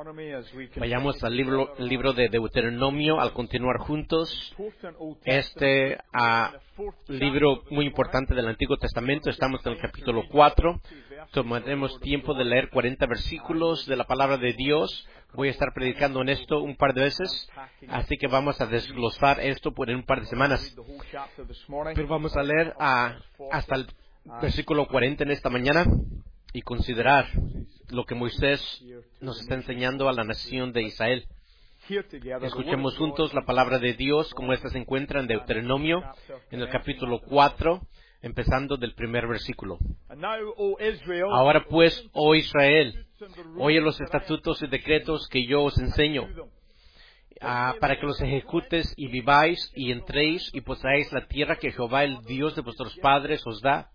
Vayamos al libro de Deuteronomio al continuar juntos. Libro muy importante del Antiguo Testamento. Estamos en el capítulo 4. Tomaremos tiempo de leer 40 versículos de la palabra de Dios. Voy a estar predicando en esto un par de veces, así que vamos a desglosar esto por un par de semanas. Pero vamos a leer hasta el versículo 40 en esta mañana y considerar lo que Moisés nos está enseñando a la nación de Israel. Escuchemos juntos la palabra de Dios como esta se encuentra en Deuteronomio, en el capítulo 4, empezando del primer versículo. Ahora pues, oh Israel, oye los estatutos y decretos que yo os enseño, para que los ejecutes y viváis y entréis y poseáis la tierra que Jehová, el Dios de vuestros padres, os da.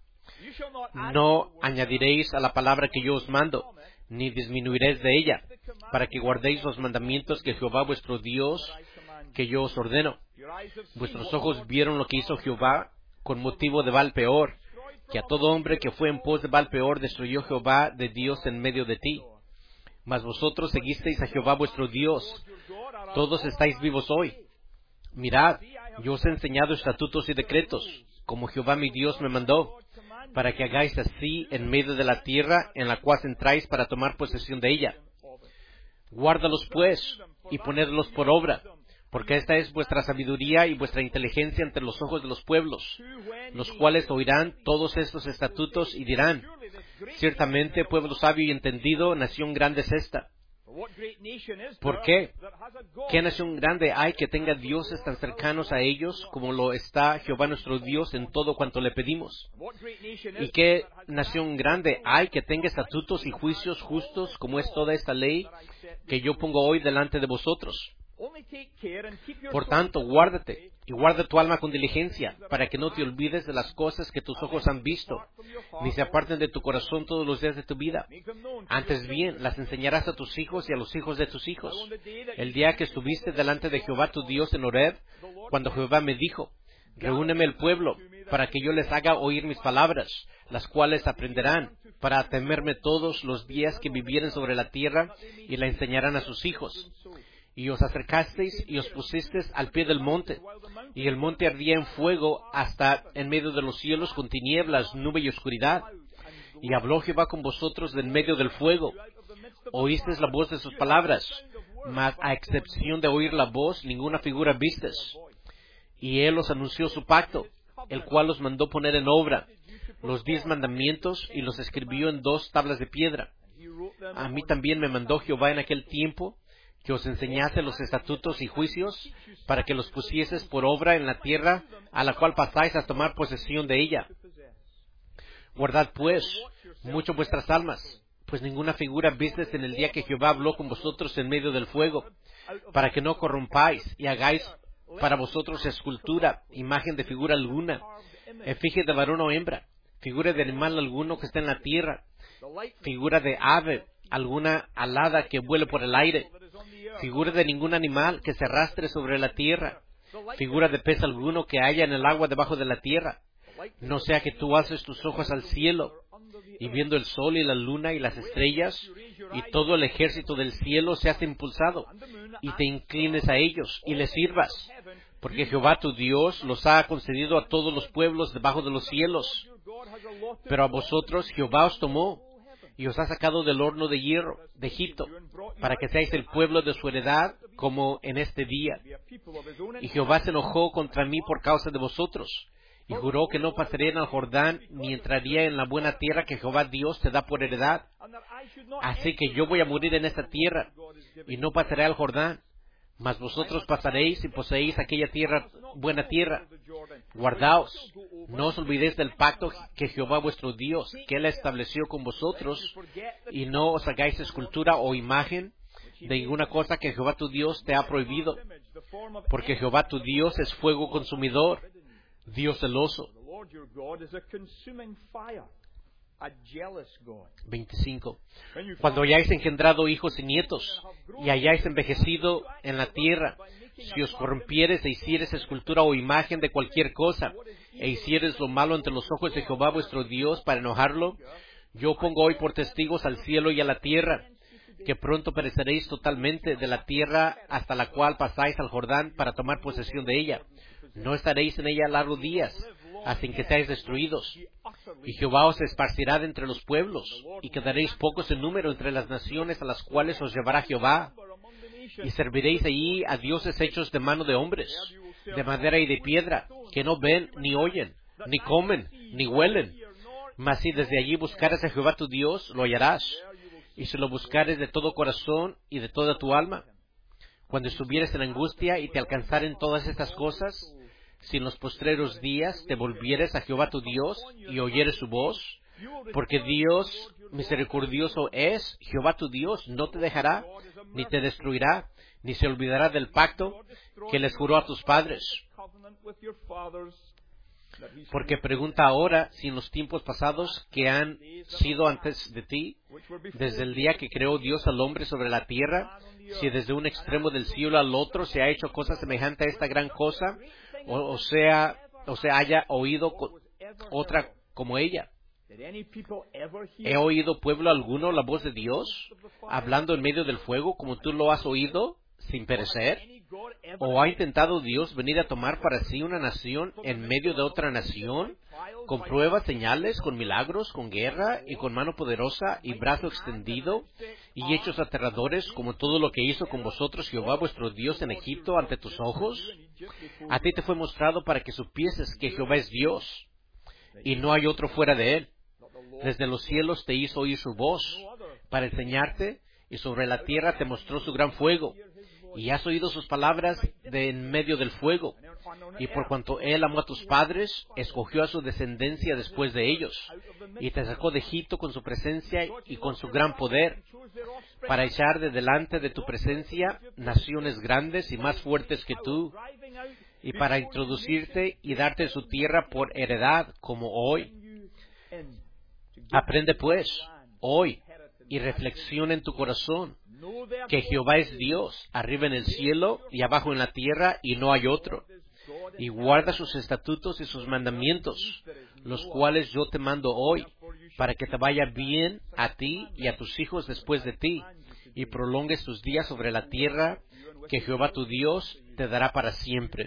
No añadiréis a la palabra que yo os mando, ni disminuiréis de ella, para que guardéis los mandamientos que Jehová vuestro Dios, que yo os ordeno. Vuestros ojos vieron lo que hizo Jehová con motivo de Baal-peor, que a todo hombre que fue en pos de Baal-peor destruyó Jehová de Dios en medio de ti. Mas vosotros seguisteis a Jehová vuestro Dios. Todos estáis vivos hoy. Mirad, yo os he enseñado estatutos y decretos, como Jehová mi Dios me mandó, para que hagáis así en medio de la tierra en la cual entráis para tomar posesión de ella. Guárdalos pues, y ponedlos por obra, porque esta es vuestra sabiduría y vuestra inteligencia ante los ojos de los pueblos, los cuales oirán todos estos estatutos y dirán: ciertamente pueblo sabio y entendido, nación grande es esta. ¿Por qué? ¿Qué nación grande hay que tenga dioses tan cercanos a ellos como lo está Jehová nuestro Dios en todo cuanto le pedimos? ¿Y qué nación grande hay que tenga estatutos y juicios justos como es toda esta ley que yo pongo hoy delante de vosotros? Por tanto, guárdate y guarda tu alma con diligencia, para que no te olvides de las cosas que tus ojos han visto, ni se aparten de tu corazón todos los días de tu vida. Antes bien, las enseñarás a tus hijos y a los hijos de tus hijos. El día que estuviste delante de Jehová tu Dios en Horeb, cuando Jehová me dijo: reúneme el pueblo, para que yo les haga oír mis palabras, las cuales aprenderán, para temerme todos los días que vivieren sobre la tierra, y la enseñarán a sus hijos. Y os acercasteis y os pusisteis al pie del monte, y el monte ardía en fuego hasta en medio de los cielos con tinieblas, nube y oscuridad. Y habló Jehová con vosotros de en medio del fuego. Oísteis la voz de sus palabras, mas a excepción de oír la voz, ninguna figura vistes. Y él os anunció su pacto, el cual os mandó poner en obra, los 10 mandamientos, y los escribió en 2 tablas de piedra. A mí también me mandó Jehová en aquel tiempo que os enseñase los estatutos y juicios, para que los pusieses por obra en la tierra a la cual pasáis a tomar posesión de ella. Guardad pues mucho vuestras almas, pues ninguna figura vistes en el día que Jehová habló con vosotros en medio del fuego, para que no corrompáis y hagáis para vosotros escultura, imagen de figura alguna, efigie de varón o hembra, figura de animal alguno que esté en la tierra, figura de ave alguna alada que vuele por el aire, figura de ningún animal que se arrastre sobre la tierra, figura de pez alguno que haya en el agua debajo de la tierra. No sea que tú alces tus ojos al cielo, y viendo el sol y la luna y las estrellas, y todo el ejército del cielo seas impulsado, y te inclines a ellos, y les sirvas. Porque Jehová tu Dios los ha concedido a todos los pueblos debajo de los cielos. Pero a vosotros Jehová os tomó, y os ha sacado del horno de hierro de Egipto, para que seáis el pueblo de su heredad, como en este día. Y Jehová se enojó contra mí por causa de vosotros, y juró que no pasaría al Jordán, ni entraría en la buena tierra que Jehová Dios te da por heredad. Así que yo voy a morir en esta tierra, y no pasaré al Jordán. Mas vosotros pasaréis y poseéis aquella tierra, buena tierra. Guardaos, no os olvidéis del pacto que Jehová vuestro Dios, que Él estableció con vosotros, y no os hagáis escultura o imagen de ninguna cosa que Jehová tu Dios te ha prohibido, porque Jehová tu Dios es fuego consumidor, Dios celoso. 25. Cuando hayáis engendrado hijos y nietos, y hayáis envejecido en la tierra, si os corrompieres e hicieres escultura o imagen de cualquier cosa, e hicieres lo malo ante los ojos de Jehová vuestro Dios para enojarlo, yo pongo hoy por testigos al cielo y a la tierra, que pronto pereceréis totalmente de la tierra hasta la cual pasáis al Jordán para tomar posesión de ella. No estaréis en ella largos días, hasta que seáis destruidos. Y Jehová os esparcirá de entre los pueblos, y quedaréis pocos en número entre las naciones a las cuales os llevará Jehová. Y serviréis allí a dioses hechos de mano de hombres, de madera y de piedra, que no ven, ni oyen, ni comen, ni huelen. Mas si desde allí buscares a Jehová tu Dios, lo hallarás. Y si lo buscares de todo corazón y de toda tu alma, cuando estuvieres en angustia y te alcanzaren todas estas cosas, si en los postreros días te volvieres a Jehová tu Dios y oyeres su voz, porque Dios misericordioso es, Jehová tu Dios no te dejará, ni te destruirá, ni se olvidará del pacto que les juró a tus padres. Porque pregunta ahora si en los tiempos pasados que han sido antes de ti, desde el día que creó Dios al hombre sobre la tierra, si desde un extremo del cielo al otro se ha hecho cosa semejante a esta gran cosa, o se haya oído otra como ella. ¿He oído pueblo alguno la voz de Dios, hablando en medio del fuego, como tú lo has oído, sin perecer? ¿O ha intentado Dios venir a tomar para sí una nación en medio de otra nación, con pruebas, señales, con milagros, con guerra, y con mano poderosa, y brazo extendido, y hechos aterradores, como todo lo que hizo con vosotros Jehová vuestro Dios en Egipto ante tus ojos? A ti te fue mostrado para que supieses que Jehová es Dios, y no hay otro fuera de él. Desde los cielos te hizo oír su voz, para enseñarte, y sobre la tierra te mostró su gran fuego. Y has oído sus palabras de en medio del fuego. Y por cuanto Él amó a tus padres, escogió a su descendencia después de ellos, y te sacó de Egipto con su presencia y con su gran poder, para echar de delante de tu presencia naciones grandes y más fuertes que tú, y para introducirte y darte su tierra por heredad, como hoy. Aprende pues, hoy, y reflexiona en tu corazón, que Jehová es Dios, arriba en el cielo y abajo en la tierra, y no hay otro. Y guarda sus estatutos y sus mandamientos, los cuales yo te mando hoy, para que te vaya bien a ti y a tus hijos después de ti, y prolongues tus días sobre la tierra que Jehová tu Dios te dará para siempre.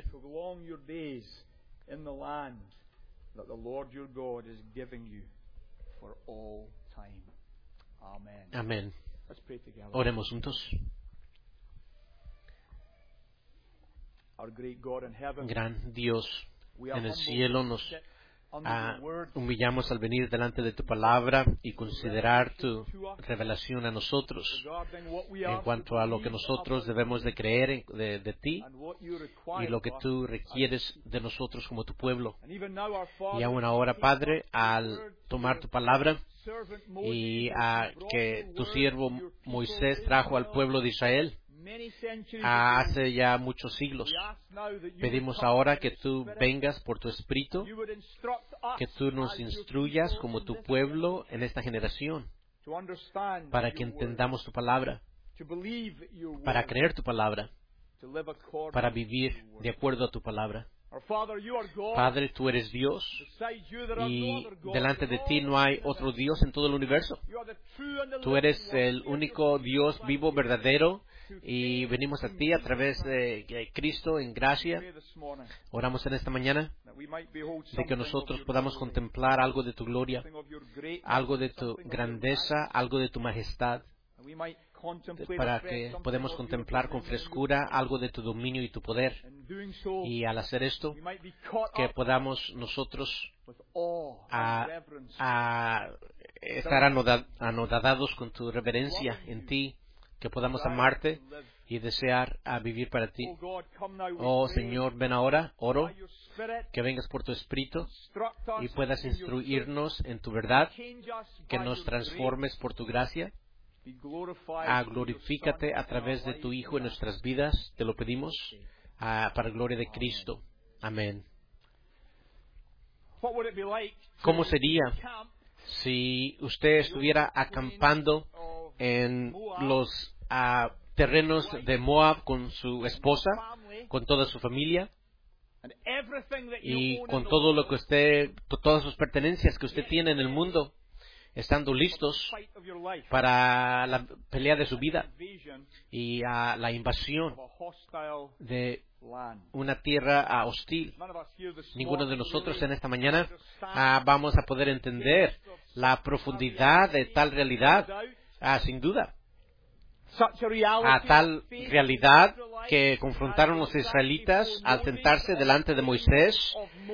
Amén. Oremos juntos. Gran Dios, en el cielo nos humillamos al venir delante de tu palabra y considerar tu revelación a nosotros en cuanto a lo que nosotros debemos de creer de ti y lo que tú requieres de nosotros como tu pueblo. Y aún ahora, Padre, al tomar tu palabra y a que tu siervo Moisés trajo al pueblo de Israel hace ya muchos siglos, pedimos ahora que tú vengas por tu Espíritu, que tú nos instruyas como tu pueblo en esta generación, para que entendamos tu palabra, para creer tu palabra, para vivir de acuerdo a tu palabra. Padre, tú eres Dios, y delante de ti no hay otro Dios en todo el universo. Tú eres el único Dios vivo, verdadero, y venimos a ti a través de Cristo en gracia. Oramos en esta mañana de que nosotros podamos contemplar algo de tu gloria, algo de tu grandeza, algo de tu majestad, para que podamos contemplar con frescura algo de tu dominio y tu poder. Y al hacer esto, que podamos nosotros estar anodadados con tu reverencia en ti, que podamos amarte y desear a vivir para ti. Oh Señor, ven ahora, oro, que vengas por tu Espíritu y puedas instruirnos en tu verdad, que nos transformes por tu gracia. Glorifícate a través de tu Hijo en nuestras vidas, te lo pedimos, para gloria de Cristo. Amén. ¿Cómo sería si usted estuviera acampando en los terrenos de Moab con su esposa, con toda su familia, y con todo lo que todas sus pertenencias que usted tiene en el mundo, estando listos para la pelea de su vida y a la invasión de una tierra hostil. Ninguno de nosotros en esta mañana vamos a poder entender la profundidad de tal realidad, sin duda. A tal realidad que confrontaron los israelitas al sentarse delante de Moisés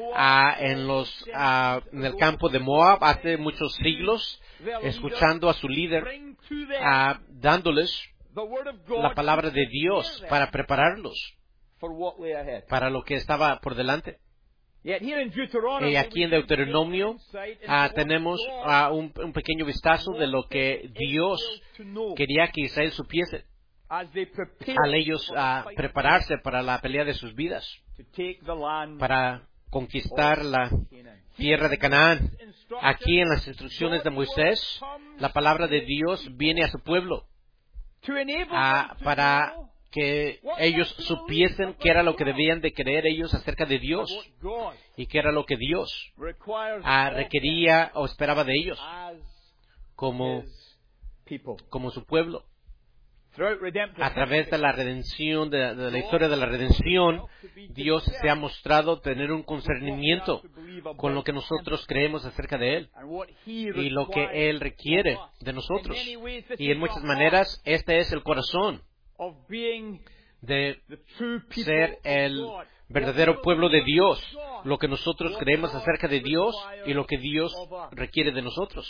en el campo de Moab hace muchos siglos, escuchando a su líder, dándoles la palabra de Dios para prepararlos para lo que estaba por delante. Y aquí en Deuteronomio tenemos un pequeño vistazo de lo que Dios quería que Israel supiese al ellos prepararse para la pelea de sus vidas, para conquistar la tierra de Canaán. Aquí en las instrucciones de Moisés, la palabra de Dios viene a su pueblo para que ellos supiesen qué era lo que debían de creer ellos acerca de Dios y qué era lo que Dios requería o esperaba de ellos como su pueblo. A través de la redención, de la historia de la redención, Dios se ha mostrado tener un concernimiento con lo que nosotros creemos acerca de Él y lo que Él requiere de nosotros. Y en muchas maneras, este es el corazón de ser el verdadero pueblo de Dios, lo que nosotros creemos acerca de Dios y lo que Dios requiere de nosotros.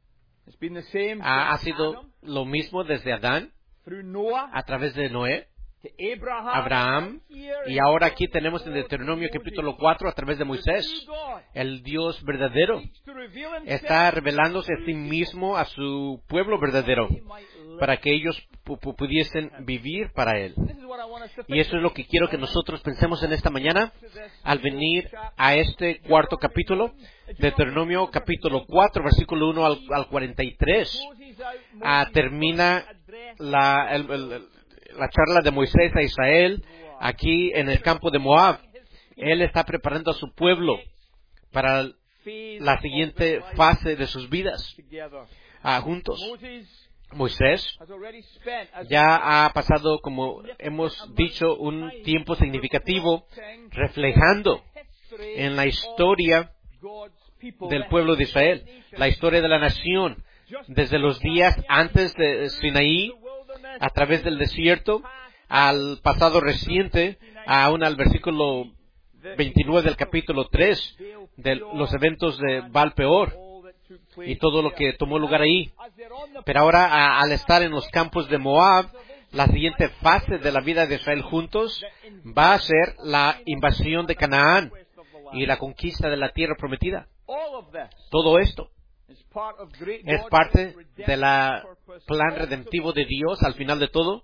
Ha sido lo mismo desde Adán, a través de Noé, Abraham, y ahora aquí tenemos en Deuteronomio capítulo 4 a través de Moisés. El Dios verdadero está revelándose a sí mismo a su pueblo verdadero para que ellos pudiesen vivir para Él. Y eso es lo que quiero que nosotros pensemos en esta mañana al venir a este cuarto capítulo, Deuteronomio capítulo 4, versículo 1 al 43. Termina la charla de Moisés a Israel aquí en el campo de Moab. Él está preparando a su pueblo para la siguiente fase de sus vidas juntos. Moisés ya ha pasado, como hemos dicho, un tiempo significativo reflejando en la historia del pueblo de Israel, la historia de la nación, desde los días antes de Sinaí, a través del desierto, al pasado reciente, aún al versículo 29 del capítulo 3, de los eventos de Baal Peor y todo lo que tomó lugar ahí. Pero ahora, al estar en los campos de Moab, la siguiente fase de la vida de Israel juntos va a ser la invasión de Canaán y la conquista de la tierra prometida. Todo esto es parte del plan redemptivo de Dios al final de todo,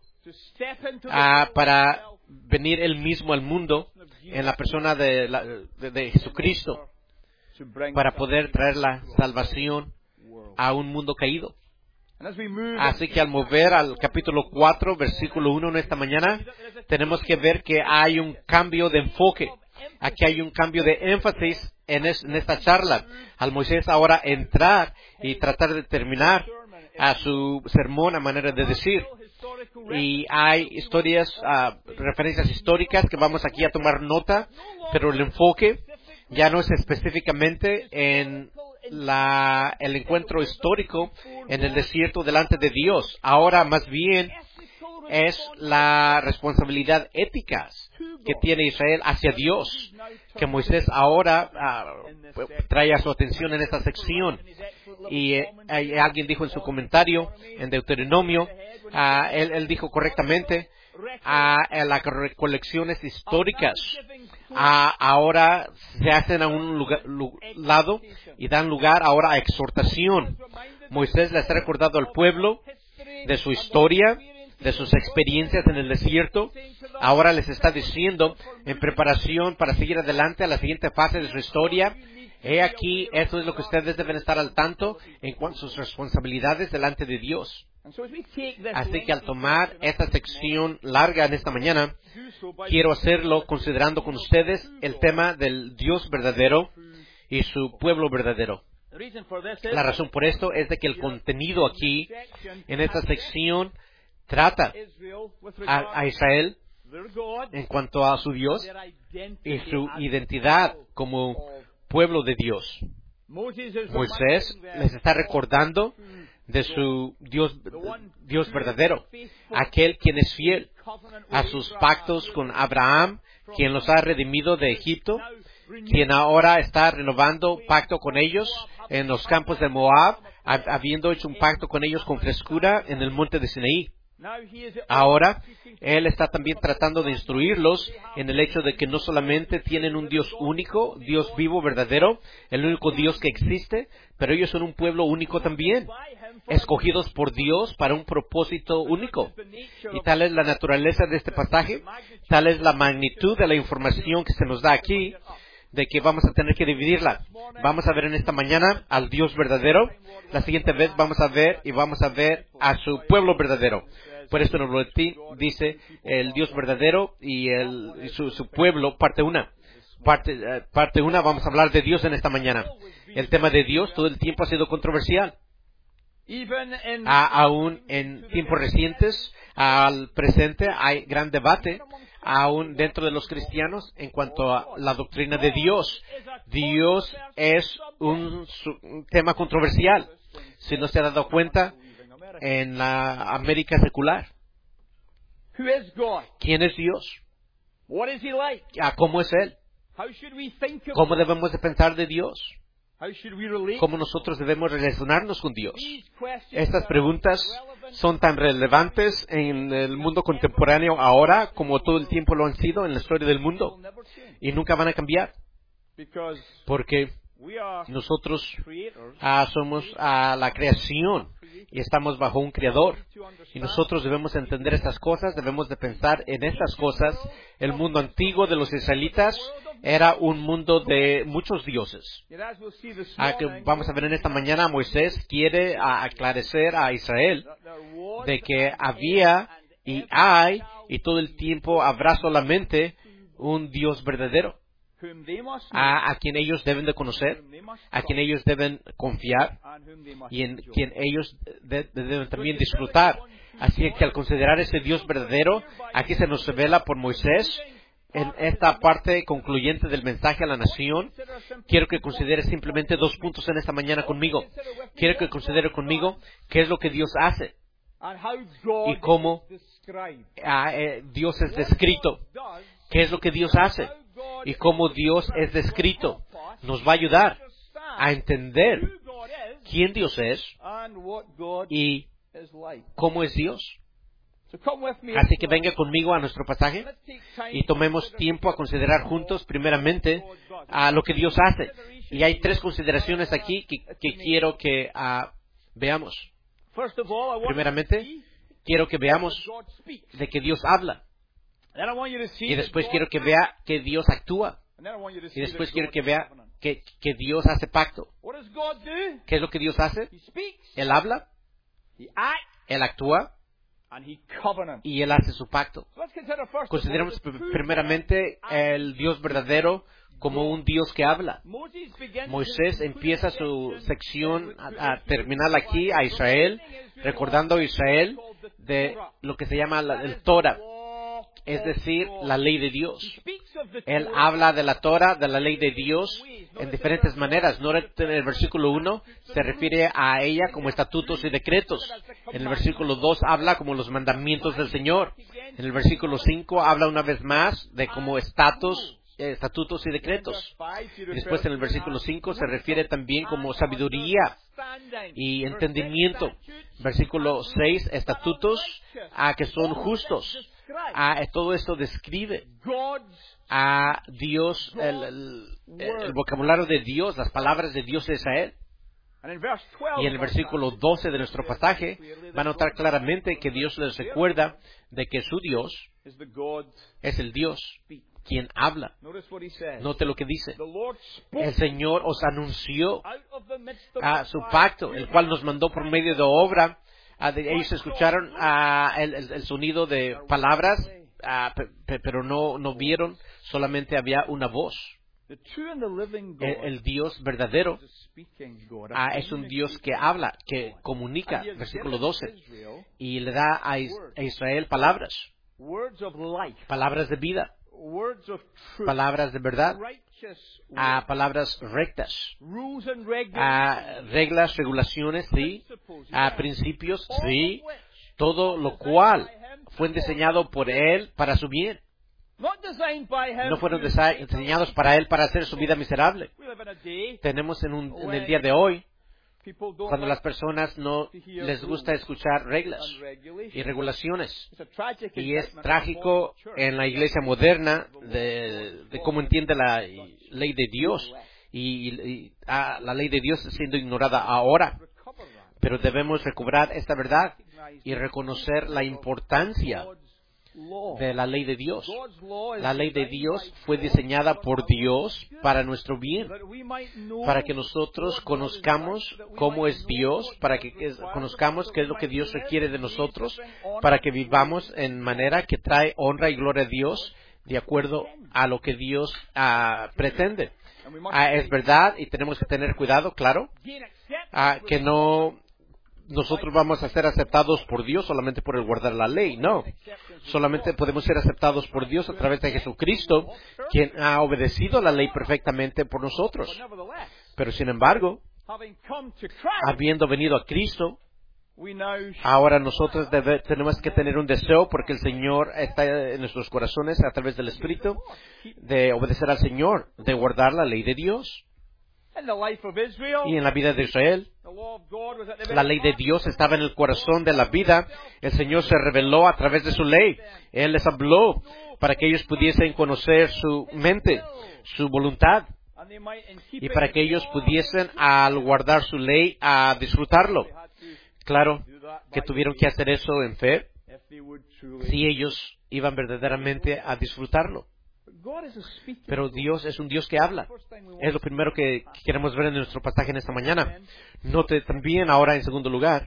para venir Él mismo al mundo en la persona de Jesucristo, para poder traer la salvación a un mundo caído. Así que al mover al capítulo 4, versículo 1 en esta mañana, tenemos que ver que hay un cambio de enfoque. Aquí hay un cambio de énfasis en esta charla. Al Moisés ahora entrar y tratar de terminar a su sermón a manera de decir. Y hay referencias históricas que vamos aquí a tomar nota, pero el enfoque ya no es específicamente en el encuentro histórico en el desierto delante de Dios. Ahora más bien es la responsabilidad ética que tiene Israel hacia Dios, que Moisés ahora trae a su atención en esta sección. Y alguien dijo en su comentario en Deuteronomio, él dijo correctamente, las recolecciones históricas ahora se hacen a un lado y dan lugar ahora a exhortación. Moisés le ha recordado al pueblo de su historia, de sus experiencias en el desierto. Ahora les está diciendo, en preparación para seguir adelante a la siguiente fase de su historia, he aquí, esto es lo que ustedes deben estar al tanto en cuanto a sus responsabilidades delante de Dios. Así que al tomar esta sección larga en esta mañana, quiero hacerlo considerando con ustedes el tema del Dios verdadero y su pueblo verdadero. La razón por esto es de que el contenido aquí, en esta sección, trata a Israel en cuanto a su Dios y su identidad como pueblo de Dios. Moisés les está recordando de su Dios verdadero, aquel quien es fiel a sus pactos con Abraham, quien los ha redimido de Egipto, quien ahora está renovando pacto con ellos en los campos de Moab, habiendo hecho un pacto con ellos con frescura en el monte de Sinaí. Ahora, Él está también tratando de instruirlos en el hecho de que no solamente tienen un Dios único, Dios vivo, verdadero, el único Dios que existe, pero ellos son un pueblo único también, escogidos por Dios para un propósito único. Y tal es la naturaleza de este pasaje, tal es la magnitud de la información que se nos da aquí, de que vamos a tener que dividirla. Vamos a ver en esta mañana al Dios verdadero. La siguiente vez vamos a ver a su pueblo verdadero. Por eso en el boletín dice el Dios verdadero y su pueblo, parte 1. Parte 1, vamos a hablar de Dios en esta mañana. El tema de Dios todo el tiempo ha sido controversial. Aún en tiempos recientes, al presente, hay gran debate, aún dentro de los cristianos, en cuanto a la doctrina de Dios. Dios es un tema controversial. Si no se ha dado cuenta, en la América secular. ¿Quién es Dios? ¿Cómo es Él? ¿Cómo debemos de pensar de Dios? ¿Cómo nosotros debemos relacionarnos con Dios? Estas preguntas son tan relevantes en el mundo contemporáneo ahora como todo el tiempo lo han sido en la historia del mundo. Y nunca van a cambiar. Porque nosotros somos la creación y estamos bajo un creador. Y nosotros debemos entender estas cosas, debemos de pensar en estas cosas. El mundo antiguo de los israelitas era un mundo de muchos dioses. Que vamos a ver en esta mañana, Moisés quiere aclarecer a Israel de que había y hay y todo el tiempo habrá solamente un Dios verdadero, a quien ellos deben de conocer, a quien ellos deben confiar y en quien ellos deben también disfrutar. Así que al considerar ese Dios verdadero, aquí se nos revela por Moisés en esta parte concluyente del mensaje a la nación. Quiero que considere simplemente 2 puntos en esta mañana conmigo. Quiero que considere conmigo qué es lo que Dios hace y cómo Dios es descrito. ¿Qué es lo que Dios hace? Y cómo Dios es descrito nos va a ayudar a entender quién Dios es y cómo es Dios. Así que venga conmigo a nuestro pasaje y tomemos tiempo a considerar juntos primeramente a lo que Dios hace. Y hay 3 consideraciones aquí que quiero que veamos. Primeramente, quiero que veamos de que Dios habla. Y después quiero que vea que Dios actúa. Y después quiero que vea que Dios hace pacto. ¿Qué es lo que Dios hace? Él habla, Él actúa y Él hace su pacto. Consideremos primeramente el Dios verdadero como un Dios que habla. Moisés empieza su sección a terminar aquí a Israel, recordando a Israel de lo que se llama el Torah, es decir, la ley de Dios. Él habla de la Torah, de la ley de Dios, en diferentes maneras. No en el versículo 1 se refiere a ella como estatutos y decretos. En el versículo 2 habla como los mandamientos del Señor. En el versículo 5 habla una vez más de como estatutos y decretos. Y después en el versículo 5 se refiere también como sabiduría y entendimiento. Versículo 6, estatutos que son justos. Todo esto describe a Dios, el vocabulario de Dios, las palabras de Dios de Israel. Y en el versículo 12 de nuestro pasaje va a notar claramente que Dios les recuerda de que su Dios es el Dios quien habla. Note lo que dice. El Señor os anunció a su pacto, el cual nos mandó por medio de obra. Ellos escucharon el sonido de palabras, pero no vieron, solamente había una voz. El Dios verdadero es un Dios que habla, que comunica, versículo 12, y le da a Israel palabras de vida, palabras de verdad, palabras rectas, reglas, regulaciones, sí, principios, sí, todo lo cual fue diseñado por Él para su bien. No fueron diseñados para Él para hacer su vida miserable. Tenemos en el día de hoy, cuando las personas no les gusta escuchar reglas y regulaciones. Y es trágico en la iglesia moderna de cómo entiende la ley de Dios. Y la ley de Dios está siendo ignorada ahora. Pero debemos recobrar esta verdad y reconocer la importancia de la ley de Dios. La ley de Dios fue diseñada por Dios para nuestro bien, para que nosotros conozcamos cómo es Dios, para que conozcamos qué es lo que Dios requiere de nosotros, para que vivamos en manera que trae honra y gloria a Dios de acuerdo a lo que Dios pretende. Es verdad y tenemos que tener cuidado, claro, que no nosotros vamos a ser aceptados por Dios solamente por el guardar la ley. No, solamente podemos ser aceptados por Dios a través de Jesucristo, quien ha obedecido la ley perfectamente por nosotros. Pero sin embargo, habiendo venido a Cristo, ahora nosotros tenemos que tener un deseo, porque el Señor está en nuestros corazones a través del Espíritu, de obedecer al Señor, de guardar la ley de Dios. Y en la vida de Israel, la ley de Dios estaba en el corazón de la vida. El Señor se reveló a través de su ley. Él les habló para que ellos pudiesen conocer su mente, su voluntad, y para que ellos pudiesen, al guardar su ley, a disfrutarlo. Claro que tuvieron que hacer eso en fe, si ellos iban verdaderamente a disfrutarlo. Pero Dios es un Dios que habla. Es lo primero que queremos ver en nuestro pasaje en esta mañana. Note también ahora, en segundo lugar,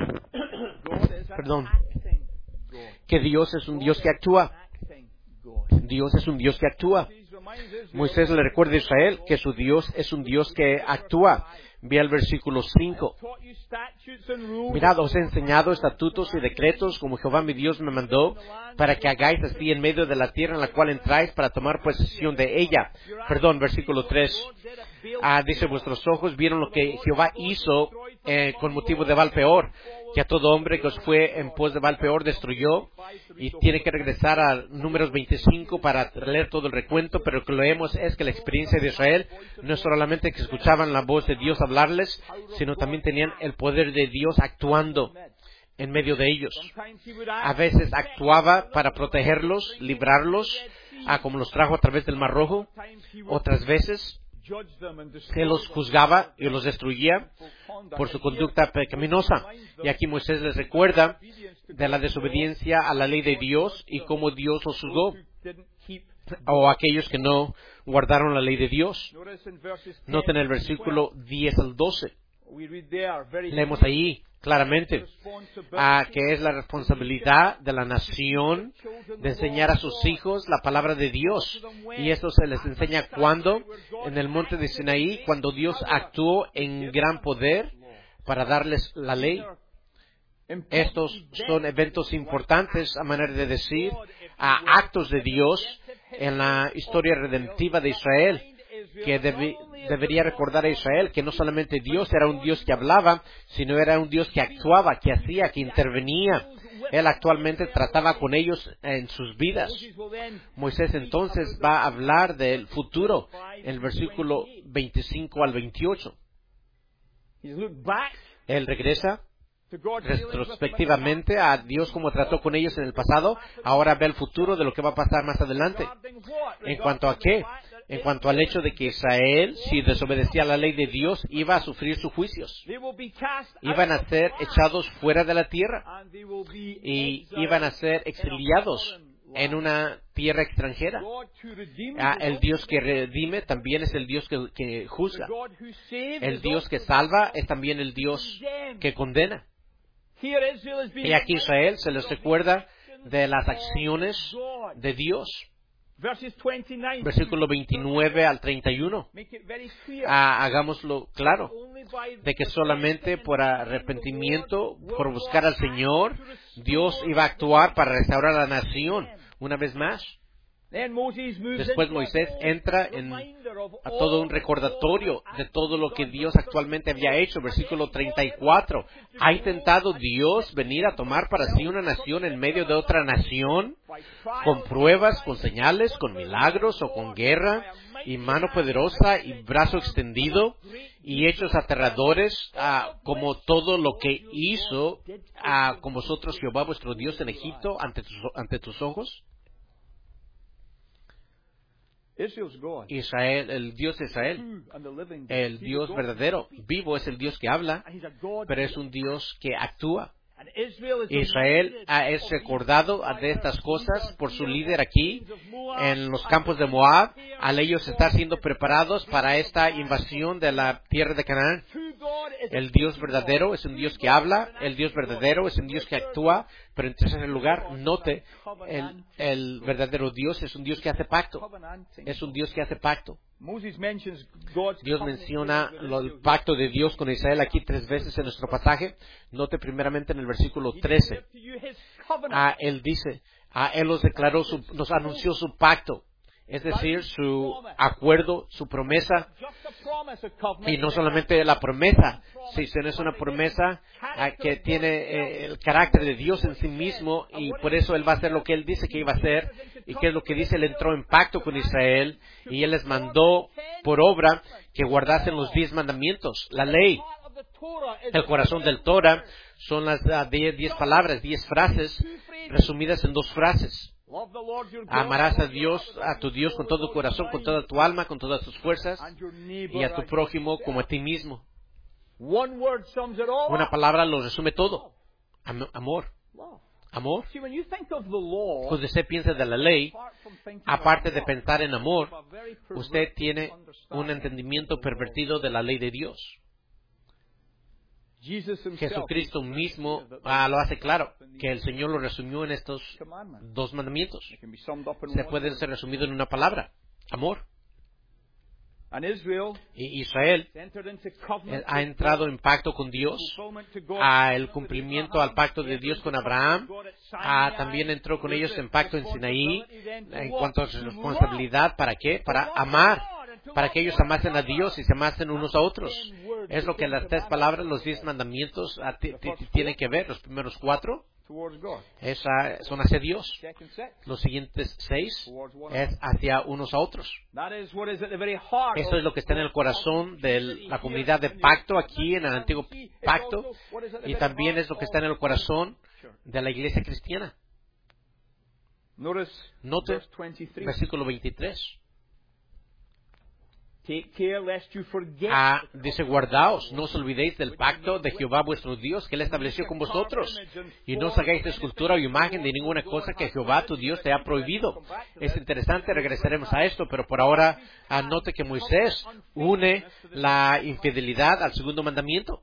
que Dios es un Dios que actúa. Dios es un Dios que actúa. Moisés le recuerda a Israel que su Dios es un Dios que actúa. Ve al versículo 5. Mirad, os he enseñado estatutos y decretos como Jehová mi Dios me mandó, para que hagáis así en medio de la tierra en la cual entráis, para tomar posesión de ella. Versículo 3. Dice, vuestros ojos vieron lo que Jehová hizo con motivo de Baal-peor, que a todo hombre que os fue en pos de Baal-peor destruyó. Y tiene que regresar a Números 25 para leer todo el recuento, pero lo que leemos es que la experiencia de Israel no es solamente que escuchaban la voz de Dios hablarles, sino también tenían el poder de Dios actuando en medio de ellos. A veces actuaba para protegerlos, librarlos, como los trajo a través del Mar Rojo. Otras veces Él los juzgaba y los destruía por su conducta pecaminosa. Y aquí Moisés les recuerda de la desobediencia a la ley de Dios y cómo Dios los juzgó, o aquellos que no guardaron la ley de Dios. Noten el versículo 10 al 12. Leemos ahí claramente que es la responsabilidad de la nación de enseñar a sus hijos la palabra de Dios. Y esto se les enseña cuando, en el monte de Sinaí, cuando Dios actuó en gran poder para darles la ley. Estos son eventos importantes, a manera de decir, actos de Dios en la historia redentiva de Israel, que debería recordar a Israel que no solamente Dios era un Dios que hablaba, sino era un Dios que actuaba, que hacía, que intervenía. Él actualmente trataba con ellos en sus vidas. Moisés entonces va a hablar del futuro en el versículo 25 al 28. Él regresa retrospectivamente a Dios como trató con ellos en el pasado. Ahora ve el futuro de lo que va a pasar más adelante. ¿En cuanto a qué? En cuanto al hecho de que Israel, si desobedecía la ley de Dios, iba a sufrir sus juicios. Iban a ser echados fuera de la tierra y iban a ser exiliados en una tierra extranjera. El Dios que redime también es el Dios que juzga. El Dios que salva es también el Dios que condena. Y aquí Israel se les recuerda de las acciones de Dios. Versículo 29 al 31. Hagámoslo claro, de que solamente por arrepentimiento, por buscar al Señor, Dios iba a actuar para restaurar la nación una vez más. Después Moisés entra a todo un recordatorio de todo lo que Dios actualmente había hecho. Versículo 34. ¿Ha intentado Dios venir a tomar para sí una nación en medio de otra nación? ¿Con pruebas, con señales, con milagros o con guerra? Y mano poderosa y brazo extendido y hechos aterradores, como todo lo que hizo con vosotros Jehová vuestro Dios en Egipto ante tus ojos. Israel, el Dios de Israel, el Dios verdadero, vivo, es el Dios que habla, pero es un Dios que actúa. Israel es recordado de estas cosas por su líder aquí en los campos de Moab, al ellos estar siendo preparados para esta invasión de la tierra de Canaán. El Dios verdadero es un Dios que habla, el Dios verdadero es un Dios que actúa, pero en tercer lugar, note, el verdadero Dios es un Dios que hace pacto. Es un Dios que hace pacto. Dios menciona el pacto de Dios con Israel aquí 3 veces en nuestro pasaje. Note primeramente en el versículo 13. Él dice, Él nos declaró, nos anunció su pacto. Es decir, su acuerdo, su promesa. Y no solamente la promesa, sino es una promesa que tiene el carácter de Dios en sí mismo, y por eso Él va a hacer lo que Él dice que iba a hacer. ¿Y qué es lo que dice? Él entró en pacto con Israel y Él les mandó por obra que guardasen los 10 mandamientos, la ley. El corazón del Torah son las 10 palabras, 10 frases resumidas en 2 frases. Amarás a Dios, a tu Dios con todo tu corazón, con toda tu alma, con todas tus fuerzas, y a tu prójimo como a ti mismo. Una palabra lo resume todo. Amor. Amor. Cuando usted piensa de la ley, aparte de pensar en amor, usted tiene un entendimiento pervertido de la ley de Dios. Jesucristo mismo lo hace claro, que el Señor lo resumió en estos 2 mandamientos. Se puede ser resumido en una palabra: amor. Y Israel ha entrado en pacto con Dios, el cumplimiento al pacto de Dios con Abraham, también entró con ellos en pacto en Sinaí, en cuanto a su responsabilidad. ¿Para qué? Para amar, para que ellos amasen a Dios y se amasen unos a otros. Es lo que las 3 palabras, los 10 mandamientos tienen que ver. Los primeros 4 son hacia Dios. Los siguientes 6 es hacia unos a otros. Eso es lo que está en el corazón de la comunidad de pacto aquí en el antiguo pacto, y también es lo que está en el corazón de la iglesia cristiana. Note versículo 23. Dice, guardaos, no os olvidéis del pacto de Jehová vuestro Dios que Él estableció con vosotros, y no os hagáis de escultura o imagen de ninguna cosa que Jehová tu Dios te ha prohibido. Es interesante, regresaremos a esto, pero por ahora note que Moisés une la infidelidad al segundo mandamiento.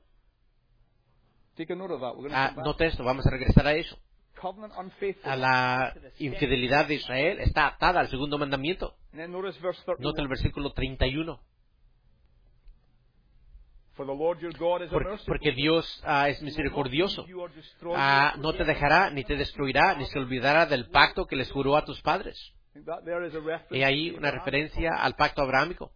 Note esto, vamos a regresar a eso. A la infidelidad de Israel está atada al segundo mandamiento. Nota el versículo 31. Porque Dios es misericordioso. No te dejará, ni te destruirá, ni se olvidará del pacto que les juró a tus padres. Y ahí una referencia al pacto abrahámico,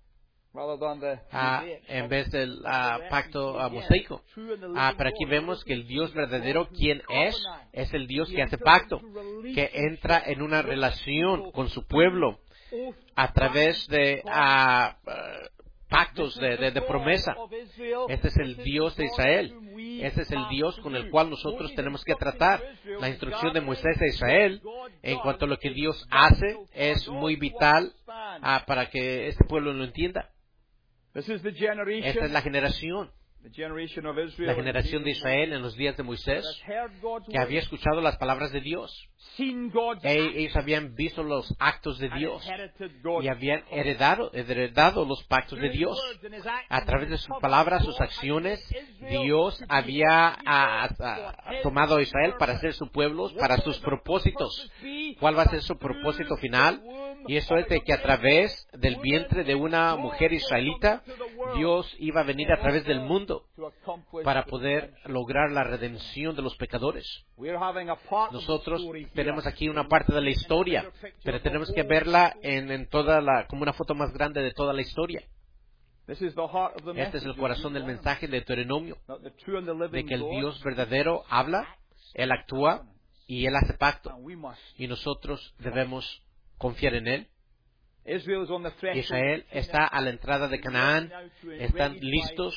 en vez del pacto mosaico. Pero aquí vemos que el Dios verdadero, ¿quién es el Dios que hace pacto, que entra en una relación con su pueblo a través de pactos de promesa. Este es el Dios de Israel. Este es el Dios con el cual nosotros tenemos que tratar. La instrucción de Moisés a Israel en cuanto a lo que Dios hace es muy vital para que este pueblo lo entienda. Esta es la generación La generación de Israel en los días de Moisés, que había escuchado las palabras de Dios. Ellos habían visto los actos de Dios y habían heredado los pactos de Dios. A través de sus palabras, sus acciones, Dios había tomado a Israel para ser su pueblo, para sus propósitos. ¿Cuál va a ser su propósito final? Y eso es de que a través del vientre de una mujer israelita, Dios iba a venir a través del mundo para poder lograr la redención de los pecadores. Nosotros tenemos aquí una parte de la historia, pero tenemos que verla como una foto más grande de toda la historia. Este es el corazón del mensaje de Deuteronomio, de que el Dios verdadero habla, Él actúa y Él hace pacto. Y nosotros debemos confiar en Él. Israel está a la entrada de Canaán, están listos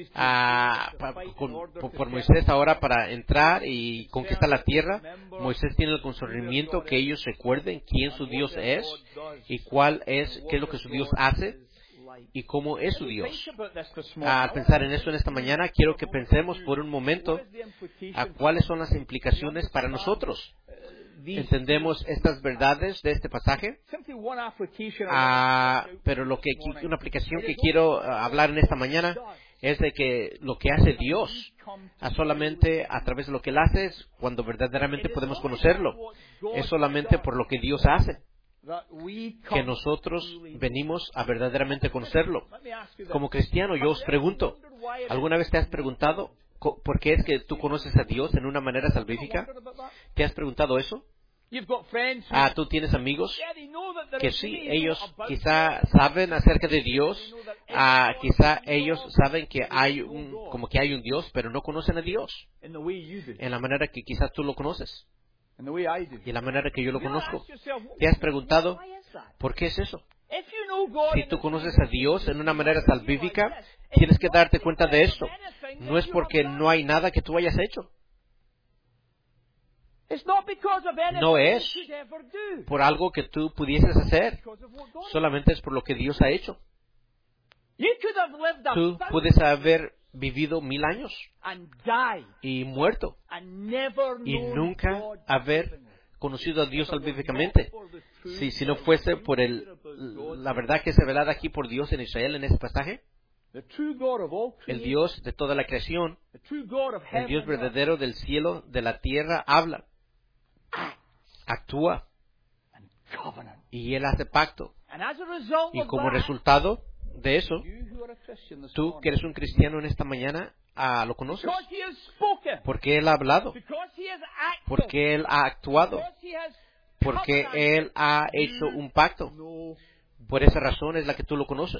por Moisés ahora para entrar y conquistar la tierra. Moisés tiene el concernimiento que ellos recuerden quién su Dios es y qué es lo que su Dios hace y cómo es su Dios. Al pensar en eso en esta mañana, quiero que pensemos por un momento a cuáles son las implicaciones para nosotros. ¿Entendemos estas verdades de este pasaje? Pero una aplicación que quiero hablar en esta mañana es de que lo que hace Dios, solamente a través de lo que Él hace, es cuando verdaderamente podemos conocerlo. Es solamente por lo que Dios hace que nosotros venimos a verdaderamente conocerlo. Como cristiano, yo os pregunto, ¿alguna vez te has preguntado por qué es que tú conoces a Dios en una manera salvífica? ¿Te has preguntado eso? Tú tienes amigos que sí, ellos quizá saben acerca de Dios, quizá ellos saben que hay un Dios, pero no conocen a Dios en la manera que quizás tú lo conoces y en la manera que yo lo conozco. ¿Te has preguntado por qué es eso? Si tú conoces a Dios en una manera salvífica, tienes que darte cuenta de esto. No es porque no hay nada que tú hayas hecho. No es por algo que tú pudieses hacer. Solamente es por lo que Dios ha hecho. Tú puedes haber vivido 1000 años y muerto y nunca haber conocido a Dios salvíficamente. Si no fuese por la verdad que es revelada aquí por Dios en Israel en este pasaje, el Dios de toda la creación, el Dios verdadero del cielo, de la tierra, habla, actúa y Él hace pacto. Y como resultado de eso, tú que eres un cristiano en esta mañana, lo conoces. Porque Él ha hablado, porque Él ha actuado, porque Él ha hecho un pacto. Por esa razón es la que tú lo conoces.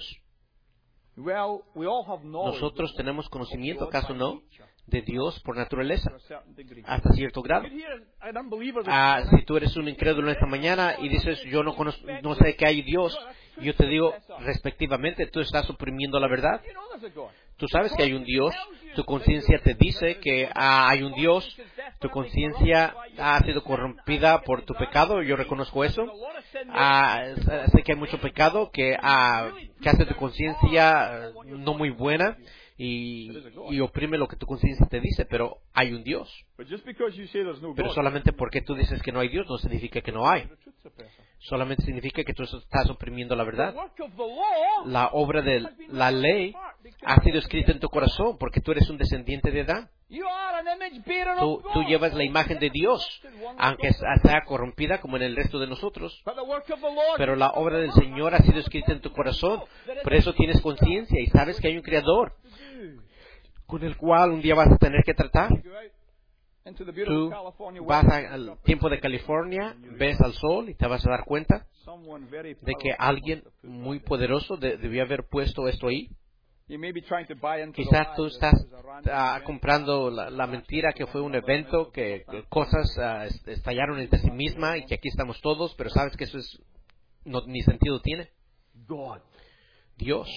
Nosotros tenemos conocimiento, ¿acaso no?, de Dios por naturaleza, hasta cierto grado. Si tú eres un incrédulo esta mañana y dices, yo no sé que hay Dios, yo te digo, respectivamente, tú estás oprimiendo la verdad. Tú sabes que hay un Dios, tu conciencia te dice que hay un Dios, tu conciencia ha sido corrompida por tu pecado, yo reconozco eso. Sé que hay mucho pecado que hace tu conciencia no muy buena y oprime lo que tu conciencia te dice, pero hay un Dios. Pero solamente porque tú dices que no hay Dios no significa que no hay. Solamente significa que tú estás oprimiendo la verdad. La obra de la ley ha sido escrita en tu corazón porque tú eres un descendiente de Adán. Tú llevas la imagen de Dios, aunque sea corrompida como en el resto de nosotros. Pero la obra del Señor ha sido escrita en tu corazón. Por eso tienes conciencia y sabes que hay un Creador con el cual un día vas a tener que tratar. Tú vas al tiempo de California, ves al sol y te vas a dar cuenta de que alguien muy poderoso debió haber puesto esto ahí. Quizás tú estás comprando la mentira que fue un evento, que cosas estallaron entre sí misma y que aquí estamos todos, pero sabes que eso ni sentido tiene. Dios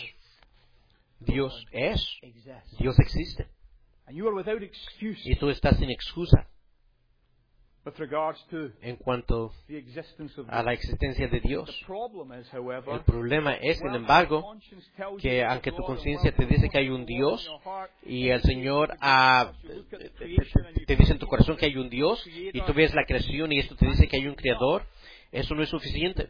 existe. Y tú estás sin excusa. with regards to en cuanto the existence of a God. la existencia de Dios. The problem is, however, El problema es, sin embargo, que aunque tu conciencia te dice que hay un Dios y el Señor te dice en tu corazón que hay un Dios y tú ves la creación y esto te dice que hay un Creador, eso no es suficiente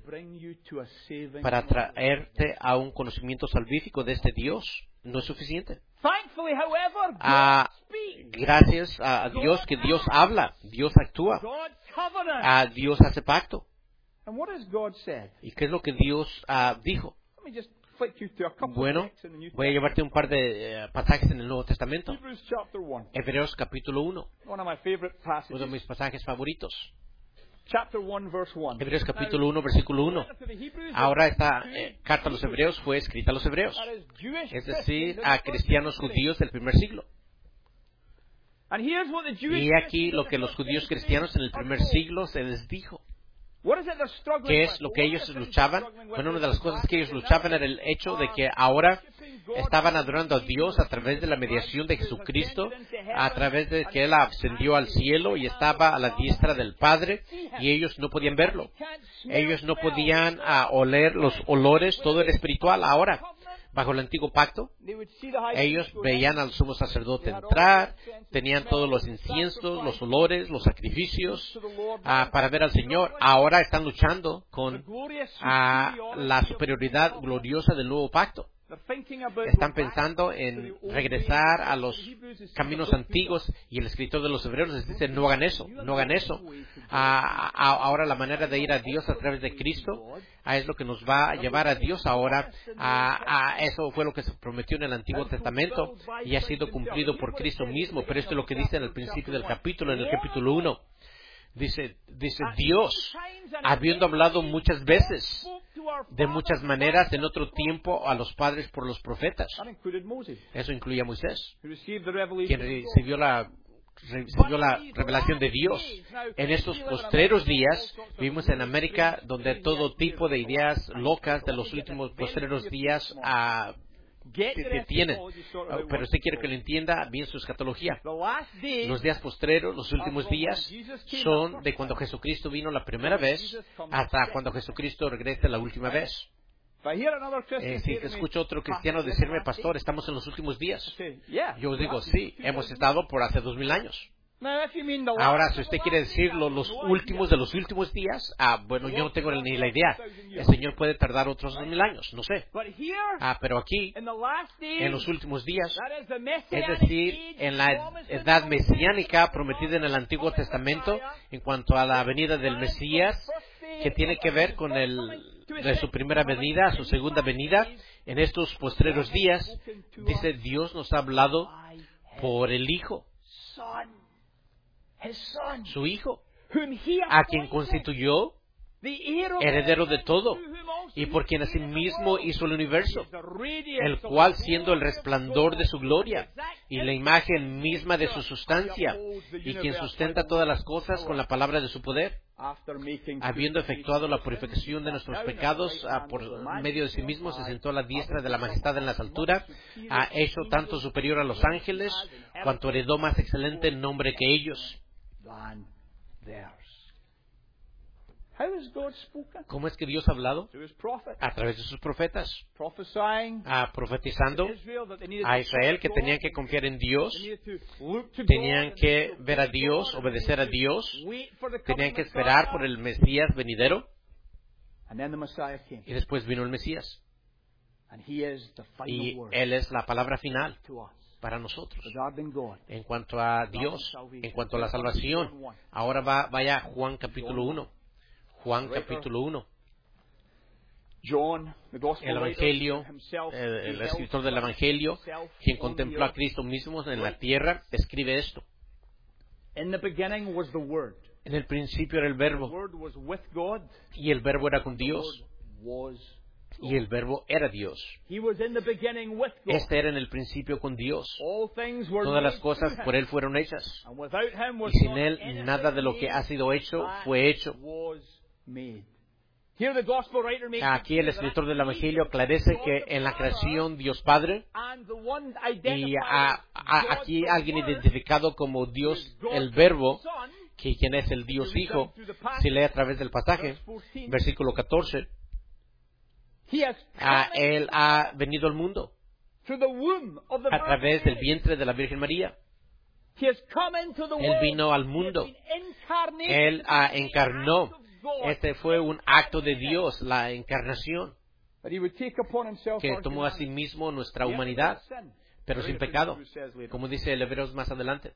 para traerte a un conocimiento salvífico de este Dios. No es suficiente. Thankfully, however, God speaks. Gracias a Dios que Dios habla, Dios actúa, God covenants. Dios hace pacto. And what has God said? ¿Y qué es lo que Dios dijo? Let me just flick you to a couple of Bueno, texts in the New voy a Testament. llevarte un par de pasajes en el Nuevo Testamento. Hebrews chapter 1. Hebreos capítulo 1, One of my favorite uno de passages. mis pasajes favoritos. Chapter 1, verse 1. Hebreos capítulo 1, versículo 1. Letter to the Hebrews, Ahora esta carta a los Hebreos fue escrita a los Hebreos, that is Jewish es decir, Christians in a the first cristianos century. judíos del primer siglo. And here's what the Jewish Y aquí Christians lo in que the los first judíos century cristianos en el are primer told. siglo se les dijo. What is it they're struggling ¿Qué es with? lo que Well, ellos one of the things luchaban? they're struggling with Bueno, una is de las the cosas fact que ellos that luchaban now era el hecho de are que ahora worshiping God estaban through adorando a the Dios Jesus a través de la mediación de Christ, who has Jesucristo, ascended into heaven, a través de and que Él is ascendió al cielo y estaba a la diestra del Padre, y ellos no podían verlo. can't smell Ellos no smell. podían oler los olores, todo era espiritual. Ahora, bajo el antiguo pacto, They would see the high ellos priest go veían in, al sumo sacerdote entrar, tenían todos los inciensos, los olores, los sacrificios para ver al Señor. Ahora están luchando the con glorious la superiority superioridad of gloriosa del nuevo pacto. They're thinking about Están going back pensando to en the old regresar ways. a los The Hebrews is caminos saying, antiguos y el escritor de los Hebreos les dice, no hagan eso, no hagan eso. Ahora la manera de ir a Dios a través de Cristo es lo que nos va a llevar a Dios ahora. Eso fue lo que se prometió en el Antiguo Testamento y ha sido cumplido por Cristo mismo, pero esto es lo que dice en el principio del capítulo, en el capítulo 1. Dice Dios, habiendo hablado muchas veces, de muchas maneras, en otro tiempo, a los padres por los profetas. That included Moses, Eso incluye a Moisés, who received the revelation quien of God. recibió la revelación de Dios. En estos postreros días, vivimos en América, donde todo tipo de ideas locas de los últimos postreros días se tienen. Pero usted quiere que lo entienda bien su escatología. The last days Los días postreros, los últimos días, son de cuando Jesucristo vino la primera vez hasta cuando Jesucristo regrese la última vez. if I hear another Christian Si say to me, escucho otro cristiano decirme, pastor, estamos en los últimos días, say, yeah, yo digo, that's sí, hemos estado por hace 2000 años. Now, if you mean the last Ahora, of si the usted last quiere days, decirlo, I los have no últimos idea. de los últimos días, bueno, yo no tengo ni la idea. El Señor puede tardar otros 2000 años, no sé. But here, Pero aquí, in the last days, en los últimos días, that is the es messianic decir, age en la promised in edad the mesiánica prometida en el Antiguo Testamento, en cuanto a la venida del Mesías, que tiene que ver con de su primera venida a su segunda venida, en estos postreros días, dice, Dios nos ha hablado por el Hijo, Son, his son, su Hijo, whom he a quien appointed, constituyó the heir of heredero de all todo, things, through whom also y he por quien created the asimismo world. hizo el universo, The radiance el of cual the siendo el glory of resplandor de God, su gloria the exact y la imagen misma de su sustancia, upholds the y quien universe sustenta by the todas word las of cosas power. con la palabra de su poder, After making habiendo efectuado la purification purificación de nuestros down at the pecados right hand por of the majesty medio de sí on mismo, se high, sentó a la diestra having de la majestad en las alturas, superior ha hecho tanto superior a los ángeles, cuanto heredó más excelente nombre que ellos. than theirs. How has God spoken? ¿Cómo es que Dios ha hablado? Through his prophets, A través de sus profetas, prophesying profetizando to Israel that they needed a to Israel que trust tenían God, que confiar en Dios, they needed to look to tenían God, que and ver a obey Dios, God, and obedecer a they needed Dios, to wait for the tenían coming que esperar Messiah. por el Mesías venidero, And then the Messiah came. y después vino el Mesías. And he is the final Y word Él es la palabra final to us. para nosotros. Regarding God. En cuanto a Dios, en cuanto a la salvación, ahora vaya a Juan capítulo 1. Juan capítulo 1. John, the gospel El writer, Evangelio, himself, el beheld escritor del Evangelio, himself quien on contempló the a Cristo mismo en la tierra, escribe esto. earth. In the beginning was the Word. En el principio era el The Verbo, Word was with God. y el Verbo era con The Dios, Word was y el Verbo era Dios. He was in the beginning with God. Este era en el principio con Dios. All things were Todas las made cosas through por him. Él fueron hechas. And without him was Y sin not Él anything nada de lo que ha made sido hecho that fue hecho. was made. Here the gospel writer makes Aquí el it clear escritor that del Evangelio aclarece que en la creación Dios Padre, and the one y identified as God aquí the alguien Word identificado como Dios is God el the Verbo, Son, que quién es el Dios Hijo, si lee a través del pasaje, versículo 14, Él ha venido al mundo a través del vientre de la Virgen María. Él vino al mundo. Él encarnó. Este fue un acto de Dios, la encarnación, que tomó a sí mismo nuestra humanidad, pero sin pecado, como dice el Hebreos más adelante,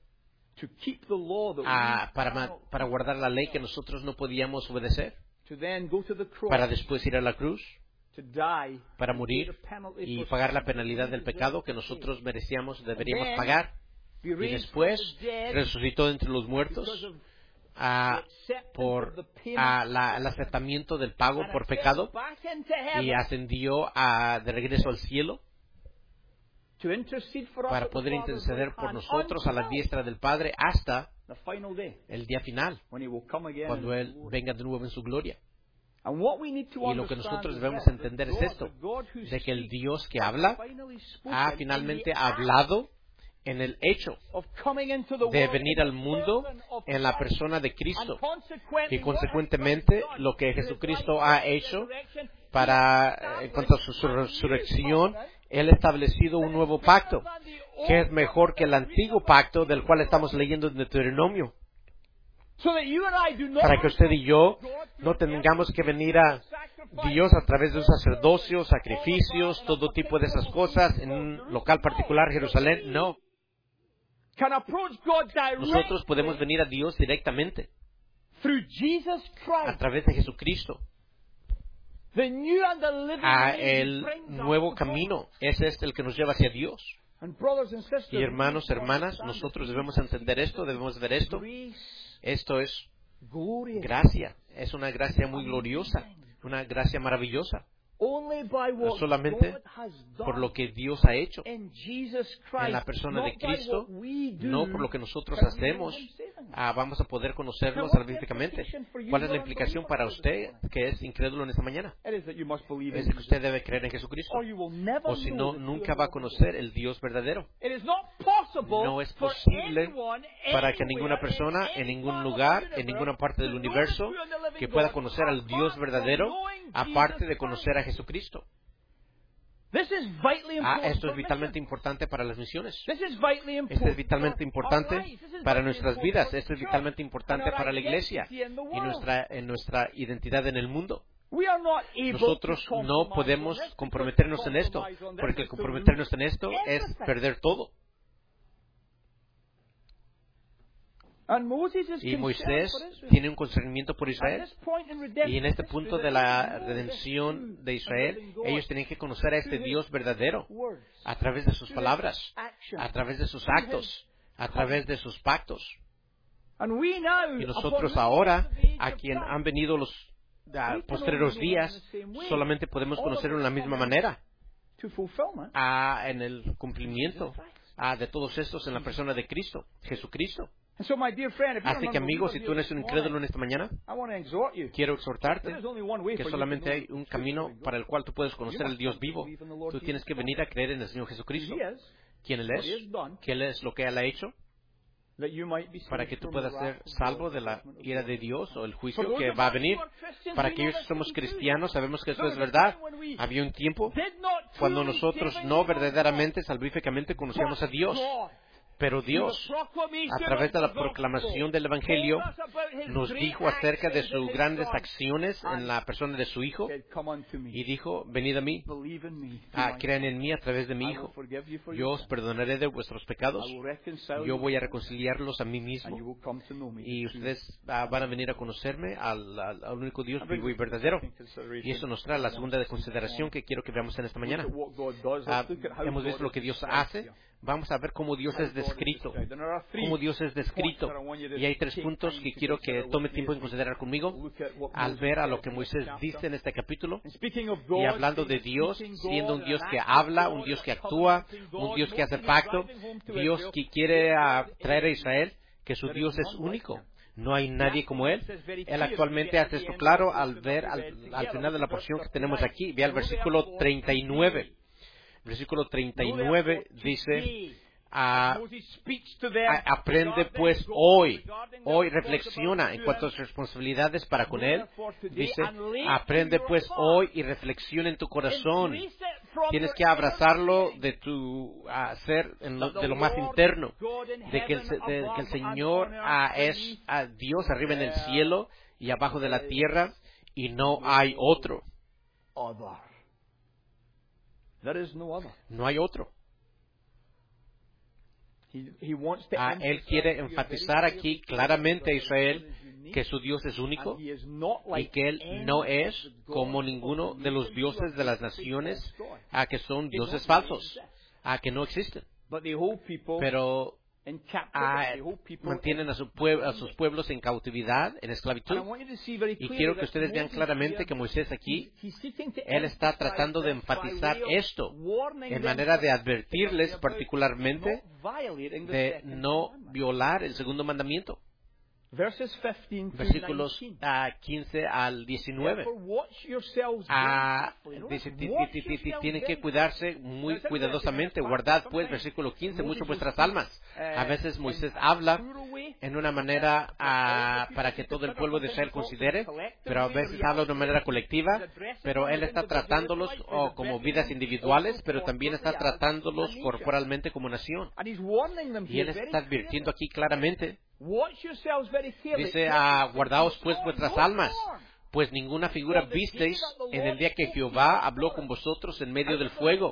para guardar la ley que nosotros no podíamos obedecer, para después ir a la cruz, para morir y pagar la penalidad del pecado que nosotros deberíamos pagar, y después resucitó entre los muertos por el aceptamiento del pago por pecado, y ascendió de regreso al cielo para poder interceder por nosotros a la diestra del Padre hasta el día final, cuando Él venga de nuevo en su gloria. Y lo que nosotros debemos entender es esto, de que el Dios que habla ha finalmente hablado en el hecho de venir al mundo en la persona de Cristo, y consecuentemente lo que Jesucristo ha hecho en cuanto a su resurrección, Él ha establecido un nuevo pacto que es mejor que el antiguo pacto del cual estamos leyendo en Deuteronomio, para que usted y yo no tengamos que venir a Dios a través de un sacerdocio, sacrificios, todo tipo de esas cosas en un local particular, Jerusalén. No. Nosotros podemos venir a Dios directamente a través de Jesucristo. El nuevo camino es el que nos lleva hacia Dios. Y hermanos, hermanas, nosotros debemos entender esto, debemos ver esto. Esto es gracia, es una gracia muy gloriosa, una gracia maravillosa. Solamente por lo que Dios ha hecho en la persona de Cristo, no por lo que nosotros hacemos, vamos a poder conocerlo salvíficamente. ¿Cuál es la implicación para usted que es incrédulo en esta mañana? Es que usted debe creer en Jesucristo, o si no, nunca va a conocer el Dios verdadero. No es posible para que ninguna persona, en ningún lugar, en ninguna parte del universo, que pueda conocer al Dios verdadero, aparte de conocer a Jesucristo. Esto es vitalmente importante para las misiones. Esto es vitalmente importante para nuestras vidas. Esto es vitalmente importante para la iglesia y nuestra identidad en el mundo. Nosotros no podemos comprometernos en esto, porque comprometernos en esto es perder todo. Y Moisés tiene un concernimiento por Israel. Y en este punto de la redención de Israel, ellos tienen que conocer a este Dios verdadero a través de sus palabras, a través de sus actos, a través de sus pactos. Y nosotros ahora, a quien han venido los postreros días, solamente podemos conocerlo de la misma manera, en el cumplimiento de todos estos en la persona de Cristo, Jesucristo. Así que, amigos, si tú eres un incrédulo en esta mañana, quiero exhortarte que solamente hay un camino para el cual tú puedes conocer al Dios vivo. Tú tienes que venir a creer en el Señor Jesucristo, quién Él es, qué Él es, lo que Él ha hecho, para que tú puedas ser salvo de la ira de Dios o el juicio que va a venir. Para aquellos que somos cristianos, sabemos que esto es verdad. Había un tiempo cuando nosotros no verdaderamente, salvíficamente conocíamos a Dios. Pero Dios, a través de la proclamación del Evangelio, nos dijo acerca de sus grandes acciones en la persona de su Hijo, y dijo: venid a mí, crean en mí a través de mi Hijo. Yo os perdonaré de vuestros pecados, yo voy a reconciliarlos a mí mismo, y ustedes van a venir a conocerme al único Dios vivo y verdadero. Y eso nos trae la segunda de consideración que quiero que veamos en esta mañana. Hemos visto lo que Dios hace. Vamos a ver cómo Dios es descrito. Cómo Dios es descrito. Y hay 3 puntos que quiero que tome tiempo en considerar conmigo al ver a lo que Moisés dice en este capítulo. Y hablando de Dios, siendo un Dios que habla, un Dios que actúa, un Dios que hace pacto, Dios que quiere traer a Israel, que su Dios es único. No hay nadie como Él. Él actualmente hace esto claro al ver al final de la porción que tenemos aquí. Ve al versículo 39. Versículo 39 dice: Moses speaks to them aprende pues hoy, reflexiona en cuanto a sus responsabilidades para con él. Dice, aprende pues hoy y reflexiona en tu corazón. Tienes que abrazarlo de tu ser, de lo más interno, de que el Señor es Dios arriba en el cielo y abajo de la tierra, y no hay otro. No hay otro. Él quiere enfatizar aquí claramente a Israel que su Dios es único y que Él no es como ninguno de los dioses de las naciones que son dioses falsos, que no existen. Pero mantienen a sus pueblos en cautividad, en esclavitud. Y quiero que ustedes vean claramente que Moisés aquí, él está tratando de enfatizar esto, en manera de advertirles particularmente de no violar el segundo mandamiento. Versículos 15 al 19. Dice, tienen que cuidarse muy cuidadosamente. Guardad pues, versículo 15, mucho vuestras almas. A veces Moisés habla en una manera para que todo el pueblo de Israel considere, pero a veces habla de una manera colectiva, pero él está tratándolos como vidas individuales, pero también está tratándolos corporalmente como nación. Y él está advirtiendo aquí claramente. Dice, guardaos pues vuestras almas, pues ninguna figura visteis en el día que Jehová habló con vosotros en medio del fuego.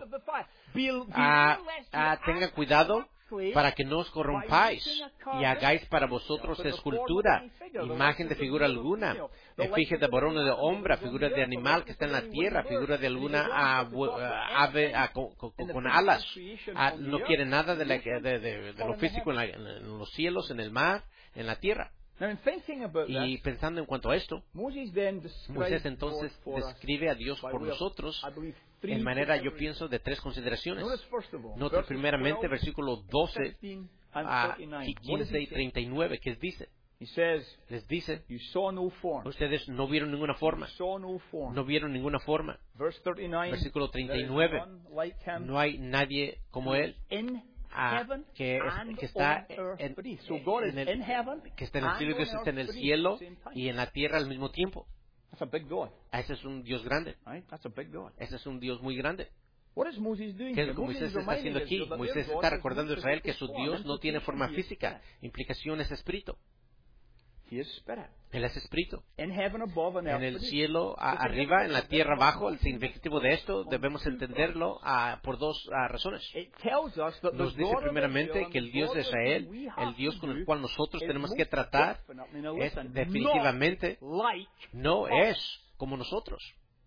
Tengan cuidado para que no os corrompáis y hagáis para vosotros escultura, imagen de figura alguna, efigie de varón o de hombre, figura de animal que está en la tierra, figura de alguna ave con alas. No quiere nada de lo físico en los cielos, en el mar, en la tierra. Y pensando en cuanto a esto, Moisés entonces describe a Dios por nosotros en manera, yo pienso, de tres consideraciones. Nota primeramente versículo 12, 15 y 39, que les dice, ustedes no vieron ninguna forma. No vieron ninguna forma. Versículo 39, no hay nadie como Él. Que está en el cielo, Dios está en el cielo y en la tierra al mismo tiempo. Ese es un Dios grande. Ese es un Dios muy grande. ¿Qué es lo que Moisés está haciendo aquí? Moisés está recordando a Israel que su Dios no tiene forma física. Implicación es espíritu. Él es espíritu. En el cielo arriba, en la tierra abajo. El significativo de esto debemos entenderlo por dos razones. Nos dice primeramente que el Dios de Israel, el Dios con el cual nosotros tenemos que tratar, es definitivamente no es como nosotros.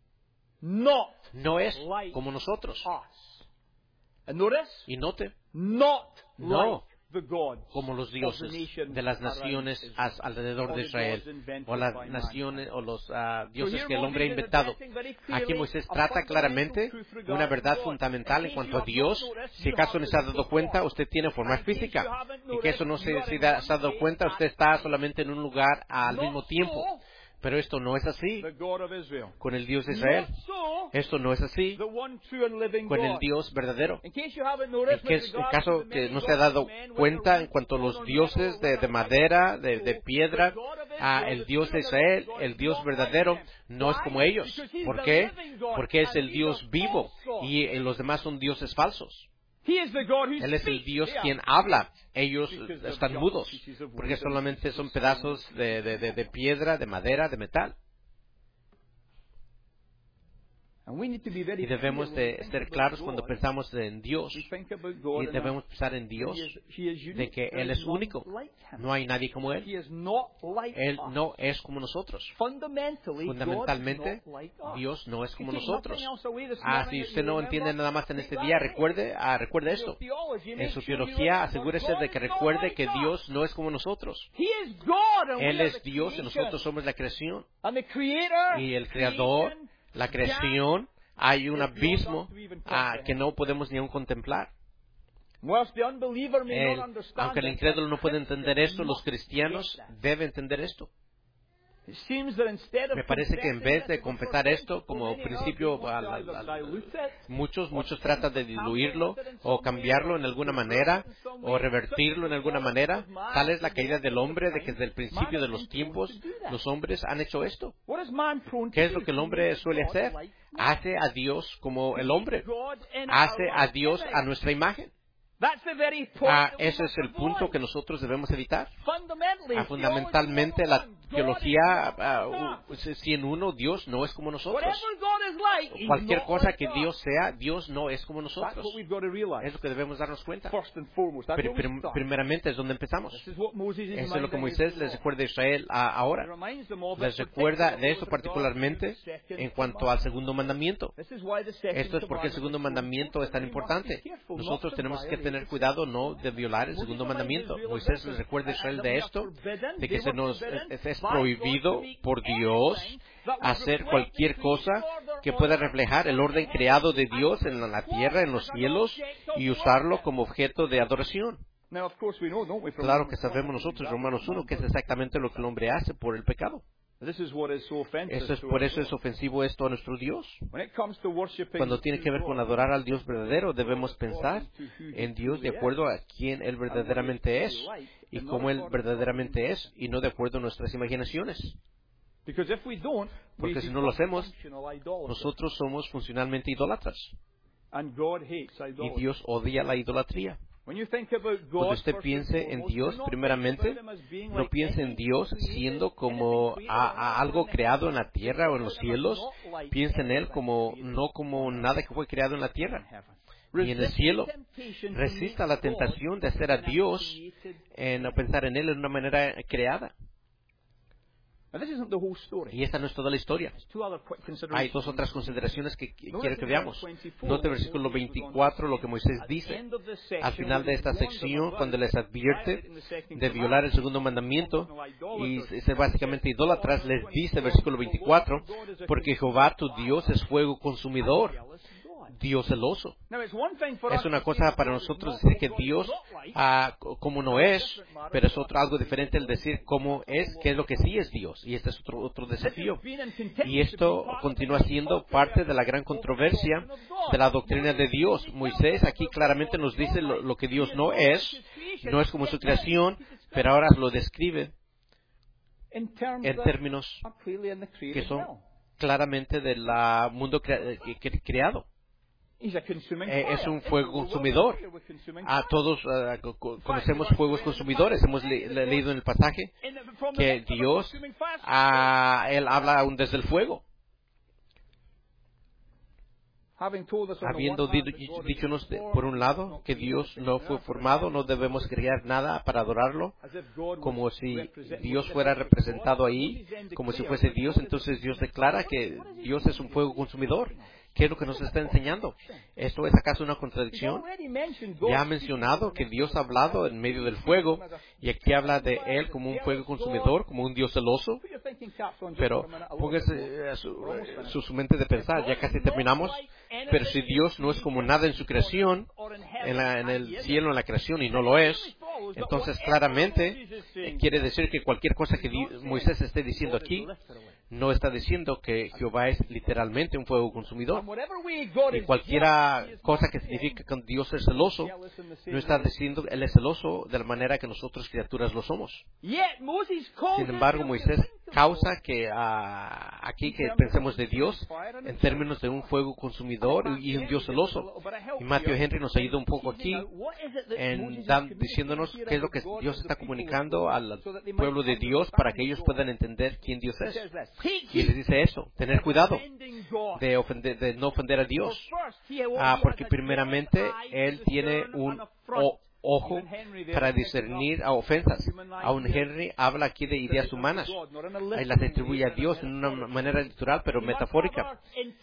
No es como nosotros. Y note, no como los dioses de las naciones alrededor de Israel, o las naciones, o los dioses que el hombre ha inventado. Aquí Moisés trata claramente una verdad fundamental en cuanto a Dios. Si acaso no se ha dado cuenta, usted tiene forma física, y que eso no se ha dado cuenta, usted está solamente en un lugar al mismo tiempo. Pero esto no es así con el Dios de Israel. Esto no es así con el Dios verdadero. En caso que no se ha dado cuenta en cuanto a los dioses de madera, de piedra, el Dios de Israel, el Dios verdadero, no es como ellos. ¿Por qué? Porque es el Dios vivo y los demás son dioses falsos. Él es el Dios quien habla. Ellos están mudos, porque solamente son pedazos de piedra, de madera, de metal. Y debemos de ser claros cuando pensamos en Dios. Y debemos pensar en Dios, de que Él es único. No hay nadie como Él. Él no es como nosotros. Fundamentalmente, Dios no es como nosotros. Si usted no entiende nada más en este día, recuerde esto. En su teología, asegúrese de que recuerde que Dios no es como nosotros. Él es Dios y nosotros somos la creación. Y el Creador, la creación, hay un abismo que no podemos ni aún contemplar. Aunque el incrédulo no puede entender esto, los cristianos deben entender esto. It seems that instead of Me parece que en vez de confessing confesar esto como principio, muchos tratan de diluirlo o cambiarlo en alguna manera o revertirlo en alguna manera. Tal es la caída del hombre, de que desde el principio de los tiempos los hombres han hecho esto. What is man prone to ¿Qué es do? lo que el hombre suele hacer? Hace a Dios como el hombre. Hace a Dios a nuestra imagen. That's the very point that we Ese es el must punto avoid. que nosotros debemos evitar. Fundamentally, Fundamentalmente, la teología, God si en uno, Dios no es como nosotros. whatever God is like, He's Cualquier not cosa like que God. Dios sea, Dios no es como That's nosotros. what we've got to realize. Es lo que debemos darnos cuenta. First and foremost, that's where we start. Primeramente es donde empezamos. This is what Moses is Eso es lo que reminding Moisés Israel les of. recuerda a Israel ahora. He reminds them of Les it recuerda de particularly eso with regard particularmente to the second en cuanto commandment. al segundo mandamiento. This is why the second Esto es porque el segundo mandamiento es tan importante. Nosotros tenemos que tener cuidado no de violar el segundo mandamiento. Moisés les recuerda a Israel de esto, de que se nos es prohibido por Dios hacer cualquier cosa que pueda reflejar el orden creado de Dios en la tierra, en los cielos, y usarlo como objeto de adoración. Now, of course, we know, don't we, from Claro que Romans 1, sabemos nosotros, Romanos 1, que es exactamente lo que el hombre hace por el pecado. This is what is so offensive Eso es, to por us. eso es ofensivo esto a nuestro Dios. When it comes to worshiping Cuando tiene que ver con adorar al Dios verdadero, debemos pensar according to who en He Dios de truly acuerdo is, a quién Él verdaderamente es y cómo Él verdaderamente es, y no de acuerdo a nuestras imaginaciones. because if we don't, Porque we si no lo become hacemos, functional idolaters. nosotros somos funcionalmente idólatras. And God hates Y idolatry. Dios odia la idolatría. When you think about God, Cuando usted first and piense en foremost, Dios, do not primeramente, think about Him as being no like piense en any Dios created, siendo como anything created on a earth algo or in creado en heaven. la tierra o en los Think of Him as cielos. not like Piense en Él anything como created no como on nada que fue creado en la earth tierra or in heaven. ni en el Resist cielo. the temptation to Resista make la tentación de hacer a God Dios created. en pensar en Él en una manera creada. Now, this isn't the whole story. Y esta no es toda la historia. There's two other quick Hay considerations. dos otras consideraciones que quiero Notice que in veamos. verse 24, Note el versículo 24 lo que Moisés at the dice end of this section, al final de esta where he warns them sección, about cuando les advierte violating the second de violar el segundo mandamiento y ser básicamente idólatras. Les dice versículo 24, porque Jehová tu Dios es fuego consumidor, jealous God. Dios celoso. Now, it's one thing for us Es una to cosa say para God is nosotros not decir what que God Dios is not like. como no es, pero es algo diferente el decir cómo es, qué es lo que sí es Dios. Y este es otro desafío. Y esto continúa siendo parte de la gran controversia de la doctrina de Dios. Moisés aquí claramente nos dice lo que Dios no es como su creación, pero ahora lo describe in terms en that términos are clearly in the que created son realm. claramente del mundo creado. He's a consuming Es fire. un fuego We're consumidor. familiar with consuming A fire. todos conocemos fuegos consumidores. Hemos leído en el pasaje From the que midst of a Dios, consuming fire, Él habla aún desde el fuego. having told us on the Habiendo one hand that God is dichonos formed, por un lado not que created Dios in no the fue earth, formado, no debemos crear nada para adorarlo, as if God como was si representing Dios the fuera God. representado ahí, Moses then como si declares fuese that Dios. God is Entonces a Dios consuming declara fire. que What is he Dios es un fuego consumidor. ¿Qué es lo que nos está enseñando? ¿Esto es acaso una He's contradicción? already mentioned God Ya ha speaking mencionado in the que midst Dios ha of the hablado fire. en medio del fuego, y aquí habla de Él como un fuego consumidor, como un Dios celoso. Put your thinking caps on just Pero for a minute, a little póngase bit more. su mente de pensar, ya casi terminamos. Pero si Dios no es como nada en su creación, en el cielo, en la creación, y no lo es, entonces claramente quiere decir que cualquier cosa que Moisés esté diciendo aquí, no está diciendo que Jehová es literalmente un fuego consumidor. Y cualquier cosa que significa que Dios es celoso, no está diciendo Él es celoso de la manera que nosotros criaturas lo somos. Sin embargo, Moisés causa que aquí que pensemos de Dios en términos de un fuego consumidor y un Dios celoso. Y Matthew Henry nos ayuda un poco aquí diciéndonos qué es lo que Dios está comunicando al pueblo de Dios para que ellos puedan entender quién Dios es. Y les dice eso, tener cuidado de no ofender a Dios. Porque primeramente Él tiene un ojo para discernir a ofensas. Aún Henry habla aquí de ideas humanas. Ahí las atribuye a Dios en una manera literal, pero metafórica.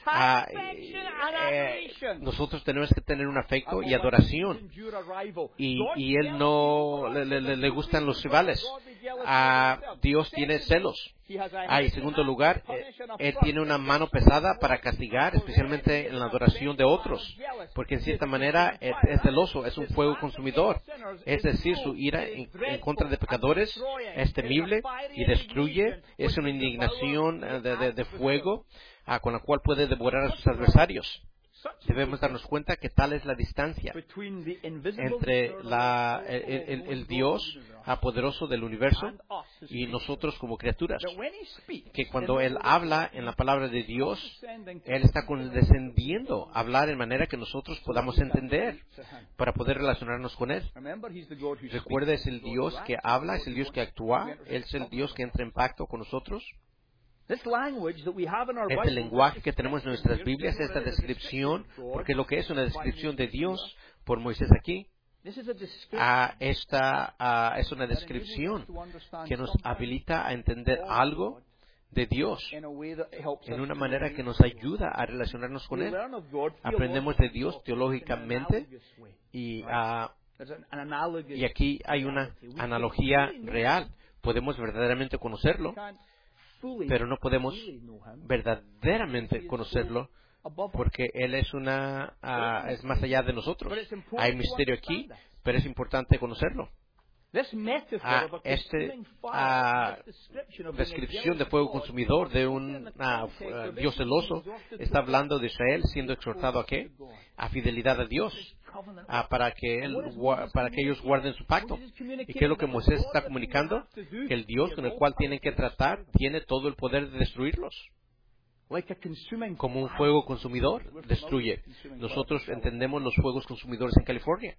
Nosotros tenemos que tener un afecto y adoración. Y Él no le gustan los rivales. Dios tiene celos. En segundo lugar, Él tiene una mano pesada para castigar, especialmente en la adoración de otros, porque en cierta manera es celoso, es un fuego consumidor. Es decir, su ira en contra de pecadores es temible y destruye, es una indignación de fuego con la cual puede devorar a sus adversarios. Debemos darnos cuenta que tal es la distancia entre el Dios poderoso del universo y nosotros como criaturas. Que cuando Él habla en la palabra de Dios, Él está condescendiendo a hablar en manera que nosotros podamos entender para poder relacionarnos con Él. Recuerda, es el Dios que habla, es el Dios que actúa, es el Dios que entra en pacto con nosotros. Este lenguaje que tenemos en nuestras Biblias, esta descripción, porque lo que es una descripción de Dios por Moisés aquí, es una descripción que nos habilita a entender algo de Dios en una manera que nos ayuda a relacionarnos con Él. Aprendemos de Dios teológicamente y aquí hay una analogía real. Podemos verdaderamente conocerlo, pero no podemos verdaderamente conocerlo porque Él es más allá de nosotros. Hay misterio aquí, pero es importante conocerlo. Descripción de fuego consumidor de un Dios celoso está hablando de Israel siendo exhortado ¿a qué? A fidelidad a Dios, para que ellos guarden su pacto. ¿Y qué es lo que Moisés está comunicando? Que el Dios con el cual tienen que tratar tiene todo el poder de destruirlos. Como un fuego consumidor destruye. Nosotros entendemos los fuegos consumidores en California.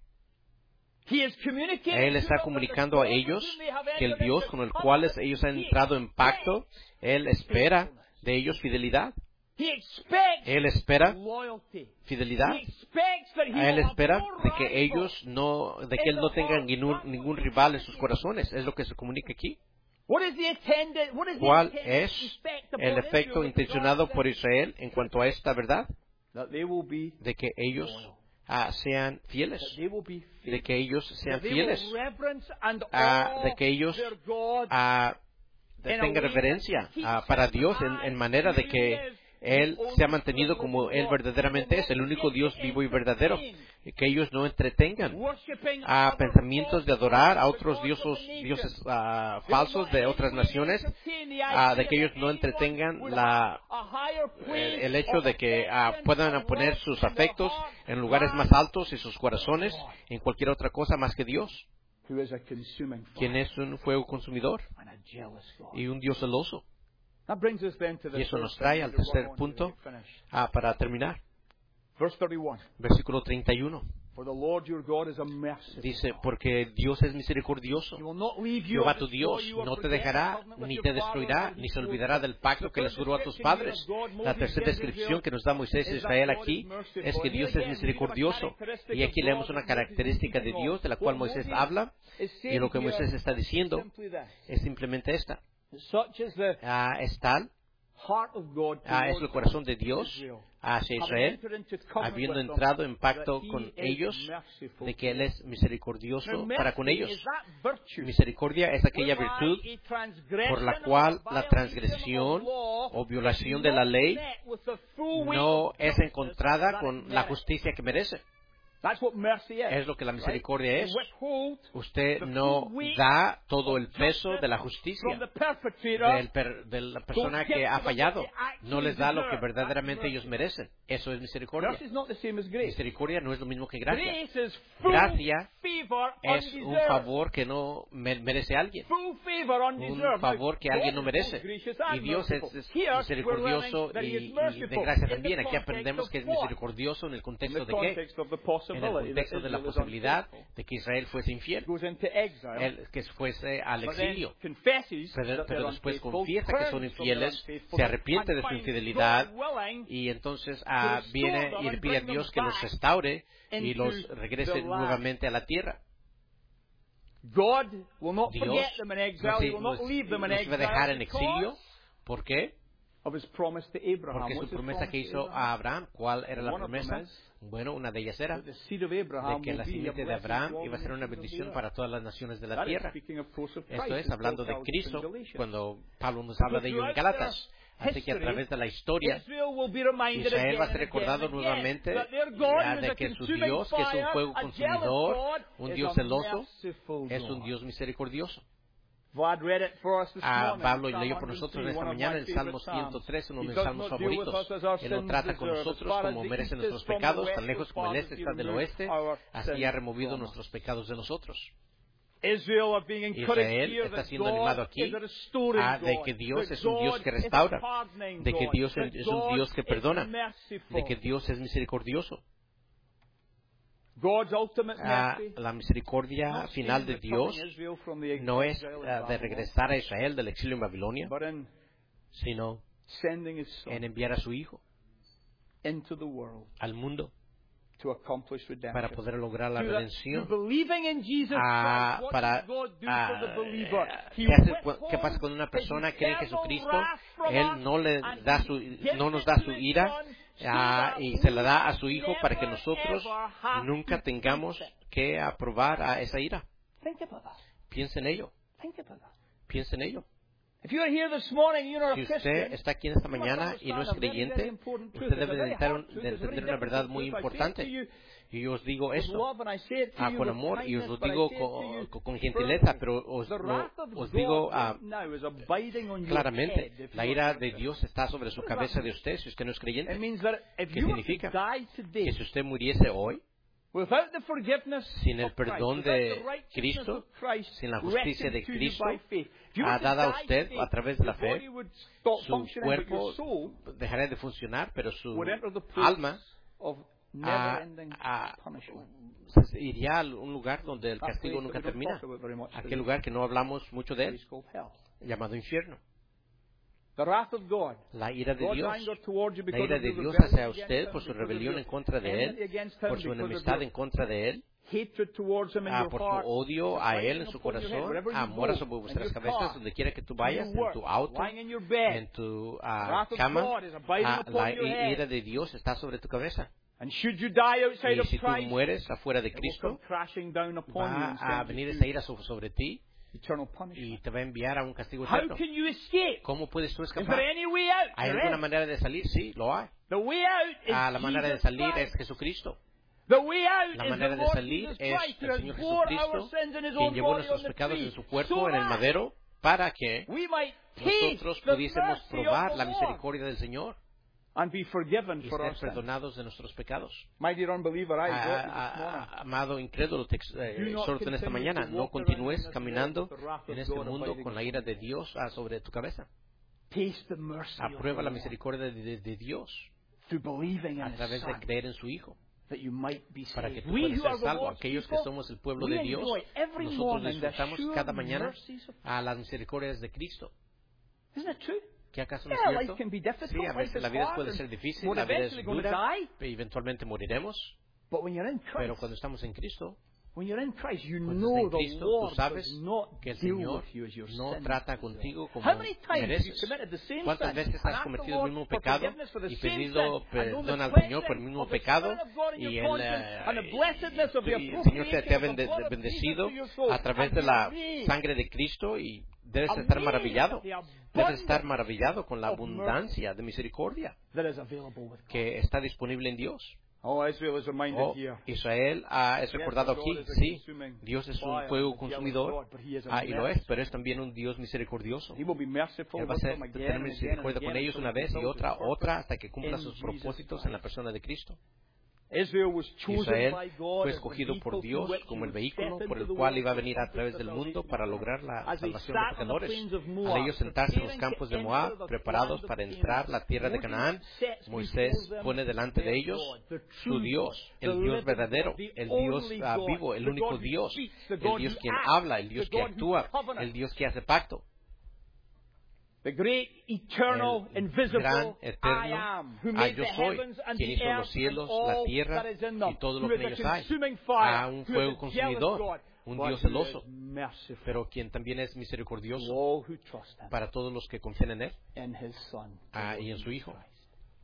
Él está comunicando a ellos que el Dios con el cual ellos han entrado en pacto, Él espera de ellos fidelidad. Él espera fidelidad. Él espera de que Él no tenga ningún rival en sus corazones. Es lo que se comunica aquí. ¿Cuál es el efecto intencionado por Israel en cuanto a esta verdad? De que ellos sean fieles, de que ellos sean fieles, de que ellos tengan reverencia para Dios en manera de que Él se ha mantenido como Él verdaderamente es, el único Dios vivo y verdadero, y que ellos no entretengan pensamientos de adorar a otros dioses falsos de otras naciones, de que ellos no entretengan el hecho de que puedan poner sus afectos en lugares más altos y sus corazones en cualquier otra cosa más que Dios, quien es un fuego consumidor y un Dios celoso. Y eso nos trae al tercer punto para terminar. Versículo 31. Dice, porque Dios es misericordioso. Jehová tu Dios no te dejará, ni te destruirá, ni se olvidará del pacto que les juró a tus padres. La tercera descripción que nos da Moisés de Israel aquí es que Dios es misericordioso. Y aquí leemos una característica de Dios de la cual Moisés habla. Y lo que Moisés está diciendo es simplemente esta. Es tal, es el corazón de Dios hacia Israel, habiendo entrado en pacto con ellos, de que Él es misericordioso para con ellos. Misericordia es aquella virtud por la cual la transgresión o violación de la ley no es encontrada con la justicia que merece. Es lo que la misericordia es. Usted no da todo el peso de la justicia de la persona que ha fallado. No les da lo que verdaderamente ellos merecen. Eso es misericordia. Misericordia no es lo mismo que gracia. Gracia es un favor que no merece alguien. Un favor que alguien no merece. Y Dios es misericordioso y de gracia también. Aquí aprendemos que es misericordioso en el contexto de qué? En el contexto de la posibilidad de que Israel fuese infiel, que fuese al exilio, pero después confiesa que son infieles, se arrepiente de su infidelidad y entonces viene y le pide a Dios que los restaure y los regrese nuevamente a la tierra. Dios nos va a dejar en exilio. ¿Por qué? of his promise to Abraham. Porque su What's his promesa promise que to hizo Abraham? a Abraham, ¿cuál era la One of them promesa? is Bueno, una de ellas era that the seed of de Abraham que will la be a simiente de blessing Abraham to all iba a ser una nations of the bendición earth. para todas las naciones de la That is tierra. speaking, of course, of Esto Christ, es as hablando Paul de tells us in Cristo, Galatians. cuando Pablo nos habla de ello en Galatas. Así que a través de la historia, Israel will be reminded Israel va a again ser and recordado again nuevamente that their God, de who is que a su consuming Dios, que es un fire, fuego a jealous consumidor, God, un is Dios a celoso, merciful es un God. Dios misericordioso. Vlad read it for us this morning. Pablo Psalm leyó por nosotros 103, esta one of mañana my el Salmo favorite psalms. 103, uno de He mis does salmos not deal with favoritos. us as our Él no sins trata con deserve. As nosotros far as como the merecen east is nuestros from the pecados, west, tan lejos as como far el as este he está del removed oeste, our así sins ha removido from us. nuestros pecados de nosotros. Israel are being encouraged Israel here está that siendo God animado aquí is a restoring de God, que Dios that es un Dios God que is a restaura, pardoning de que God, Dios that es un God Dios que is perdona, merciful. de que Dios es misericordioso. God's ultimate mercy La misericordia not final seen de in Dios returning Israel from the no es exile in de Babylon, regresar a Israel del exilio en Babilonia, but in sino sending his son en enviar a su Hijo into the world al mundo to accomplish redemption. para poder lograr la Through that- redención. through believing in Jesus Christ, what does God do for the believer? He ¿Qué pasa cuando una persona withholds cree en his Jesucristo? wrath from Él us no nos da su ira y se la da a su Hijo para que nosotros nunca tengamos que aprobar a esa ira. Think about that. Piensa en ello. Think about that. Piensa en ello. If you're here this morning, you're not Si a usted Christian, está aquí esta you must mañana y no es understand a very, very creyente, important truth. usted It's a debe very de hard truth. de It's a very entender una verdad difficult muy truth. I say it to importante. you Y yo os digo with esto love, and I say it to you con with amor y os lo kindness, but I digo say it to you con gentileza, firmly. pero os The wrath of digo God right now is abiding on your claramente, head if la you're ira not a de Christian. Dios está sobre su What does cabeza that de mean? usted si usted no es It creyente. means that if ¿Qué you were to significa? die today Que si usted muriese hoy, without the forgiveness sin el of Christ, perdón without de the righteousness Cristo, of Christ sin la justicia de reckoned to you Cristo, by faith, if you were to dada a die usted today, a través de la your fe, body would stop su functioning, but your cuerpo soul dejará de funcionar, pero su would enter the place alma of never-ending punishment. iría a un lugar donde el That castigo place nunca that we don't termina. talk about very much Aquel today. lugar que no hablamos mucho de él, Place called hell. llamado infierno. The wrath of God. La ira de God's Dios. anger towards you La because ira of de your Dios rebellion hacia against usted him, por su because of rebelión your en contra de enmity él, against him, por su because of enemistad your en contra de él, hatred towards him in your por su heart, odio a él en abiding su upon your head, corazón, wherever you amor go, sobre in vuestras your cabezas, car, donde quiera que tú in vayas, your en work, tu auto, lying in your bed. en tu Wrath of cama, God is abiding upon la your head. ira de Dios está sobre tu cabeza. And should you die outside Y of si tú Christ, mueres afuera de it will come Cristo, crashing down upon you va and a send venir you esa to ira sobre ti eternal y punishment. te va a enviar a un castigo How eterno. can you escape? ¿Cómo puedes tú Is escapar? there any way out? ¿Hay There alguna is. manera de salir? Sí, lo hay. The way out is La manera de Jesus salir es Christ. Jesucristo. The way out La is manera the de Lord salir Jesus es Christ, who el has Señor bore our Jesucristo, sins in His quien own llevó body on nuestros the pecados tree, en su cuerpo so en el that madero, para que we might taste nosotros the pudiésemos mercy probar of la the Lord misericordia del Señor and be forgiven y for our ser sins. perdonados de nuestros pecados. My dear unbeliever, I exhort you this morning. Amado incrédulo, te exhorto en esta mañana, no continúes caminando en este mundo con la ira de Dios sobre tu cabeza. Taste the mercy of Aprueba the la Lord misericordia de Dios through believing in a His través de Son, creer en su Hijo, that you might be para que saved. tú We puedas who ser are the salvo. Lord's Aquellos que people, somos el pueblo we de Dios, enjoy every nosotros morning the disfrutamos sure cada mañana mercies of a las misericordias de Cristo. Isn't it true? ¿Qué acaso no es Yeah, cierto? life can be difficult, Sí, a life veces is la vida hard, puede and ser difícil, we're la vida es eventually going to dura, die. y eventualmente moriremos, But when you're in pero Christ, cuando estamos en Cristo, when you're in Christ, you cuando know estás en the Cristo, tú Lord sabes does not que el deal Señor with you as your no sin. trata contigo como How many times have you mereces. committed the same ¿Cuántas sin veces and has asked the cometido el Lord mismo for pecado forgiveness for the y same pedido sin, and know perdón the al Señor por el cleansing mismo of the pecado Spirit of God in y your el conscience and the blessedness of the el Señor te ha appropriation of the blood of bendecido Jesus to your soul? a través And de la amazed, sangre de Cristo y debes estar amazed maravillado. at the Debes estar abundance maravillado con la of mercy abundancia de misericordia that is available with God. que está disponible en Dios. Oh, Israel is reminded here. Israel es recordado aquí, sí, Dios es un fuego consumidor, y lo es, pero es también un Dios misericordioso. He will be merciful Él va a with them tener again and again and misericordia con again ellos until una he vez y fulfills his otra, purpose hasta que cumpla in sus Jesus propósitos en la Christ. persona de Cristo. Israel was chosen Israel by God fue as the escogido por vehicle Dios through which como he el would vehículo step por into el the cual world iba a to venir a accomplish través the del mundo salvation para of lograr la As they salvación de sat on the pecadores. plains of Al Moab, ellos sentarse en los preparing campos to de Moab, enter the preparados land of para Canaan, entrar la tierra de Moses Canaán, sets Moisés before them pone delante de their ellos God, the su true Dios, God, el the Dios living verdadero, God, the el Dios only God, vivo, el the único God who Dios, speaks, the el God Dios who quien acts, habla, el Dios the que God who actúa, covenants. el Dios que hace pacto. The great, eternal, El invisible gran, I eterno, am, who made yo the soy, heavens and quien the hizo los earth and cielos, la all tierra that is in them, y todo who lo is que en a ellos hay. consuming fire, Un who fuego is a jealous consumidor, God. un but Dios who celoso, is merciful pero quien también es to misericordioso all who trust Him para todos los que confían en Él in His Son, the Lord y en su Jesus Hijo. Christ.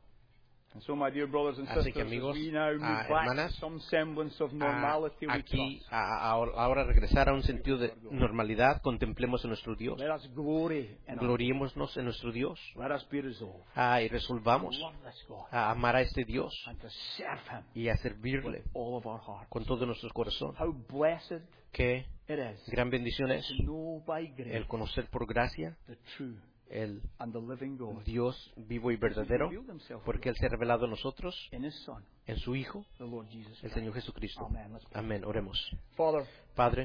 And so, my dear brothers and Así sisters, que, amigos, as we now move back to hermanas, some semblance of normality, we aquí, trust. ahora regresar a un sentido de normalidad, contemplemos a nuestro Dios, Let us glory in our gloriémonos en nuestro Dios, Let us be resolved y resolvamos to love this God a amar a este Dios and to serve Him y a servirle with all of our heart. con todo nuestro corazón. How blessed Qué it is gran bendición es to know by grace el conocer por gracia the true el and the living God Dios vivo y who has verdadero, revealed Himself porque Él se ha revelado a nosotros in His Son, en su Hijo, the Lord Jesus el Christ. Señor Jesucristo. Amen. Let's pray. Amén. Oremos. Father, Padre,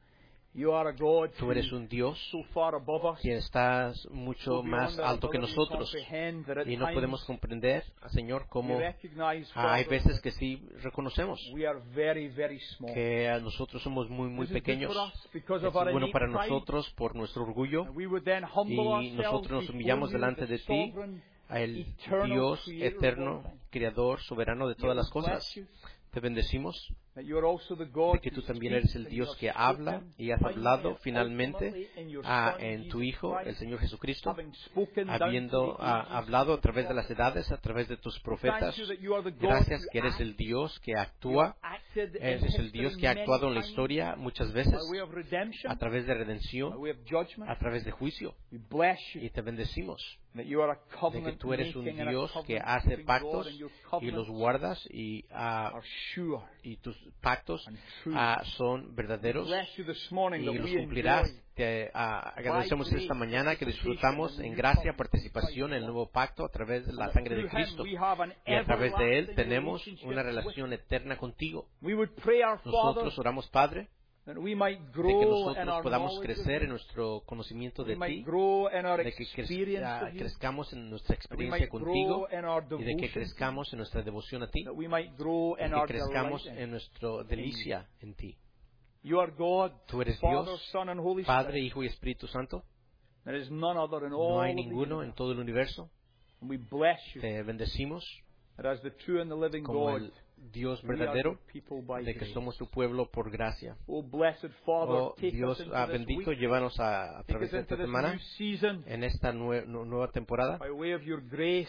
You are a God tú who eres un Dios so far above us, quien estás mucho so más beyond our alto que ability to nosotros comprehend that at y no podemos times comprender, Señor, we cómo recognize, hay Father, veces que sí reconocemos we are very, very small. que nosotros somos muy, muy This is good pequeños. for us because Es of our bueno innate para pride. nosotros por nuestro orgullo And we would then humble y ourselves nosotros nos before humillamos you, delante the de ti, sovereign, el eternal Dios creator of all eterno, things. creador, soberano de todas Yet las we cosas. bless you Te bendecimos that you are also the de God que who tú también speaks eres el and you Dios have que habla spoken y has finally hablado and finalmente ultimately in your Son, en tu Jesus Hijo, el Christ, Señor Jesucristo, having spoken down habiendo through the ages hablado a through través de your las edades, a través de tus prophets. profetas. Thank you that you are the God Gracias who que eres acts. el Dios que You actúa. have acted in Eres el Dios history que ha many actuado en la times historia muchas by veces way of a redemption, través de by redención, way of judgment. a través de juicio. We bless you Y te bendecimos that you are a de que covenant tú eres un making and a Dios que covenant hace keeping God, pactos and your y los covenants guardas y are sure tus pactos and true. son We verdaderos bless you this morning y that los we cumplirás. enjoy Te agradecemos by esta grace mañana que participation disfrutamos in the en new gracia covenant participación en el Christ nuevo pacto a través de la and that sangre de through him Cristo. we have an Y a través de Él everlasting tenemos relationship una with relación eterna contigo. you. We would pray, our Father, Nosotros oramos, Padre, that we might de que grow in nosotros our podamos knowledge of crecer en you, nuestro conocimiento that de we might ti, grow in our de que experience of you, crezcamos en nuestra that we experiencia might contigo grow in our y de que devotion, crezcamos en nuestra devoción a ti, that we might grow y in que our crezcamos delight en in nuestra delicia en ti. you. Are God, Tú eres Father, Dios, Son, and Holy Padre, Spirit. Hijo y Espíritu Santo. There is none other in No all hay of the ninguno en universe. todo el universo. And we bless you Te bendecimos that as the true and the living como God, el Dios we are verdadero, your people by de que grace. somos tu pueblo por gracia. Oh, blessed Father, Oh take Dios us into this bendito, week, llévanos a take través us de into esta this semana, new season en esta nueva temporada, by way of your grace,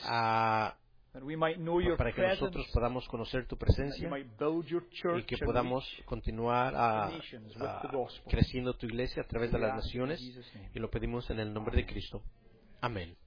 that we might know your para que presence, nosotros podamos conocer tu that you presencia might build your y church que and podamos reach continuar the nations with the gospel. creciendo tu iglesia a través de We las ask it in naciones, Jesus' name. y lo pedimos en el nombre de Cristo. Amén.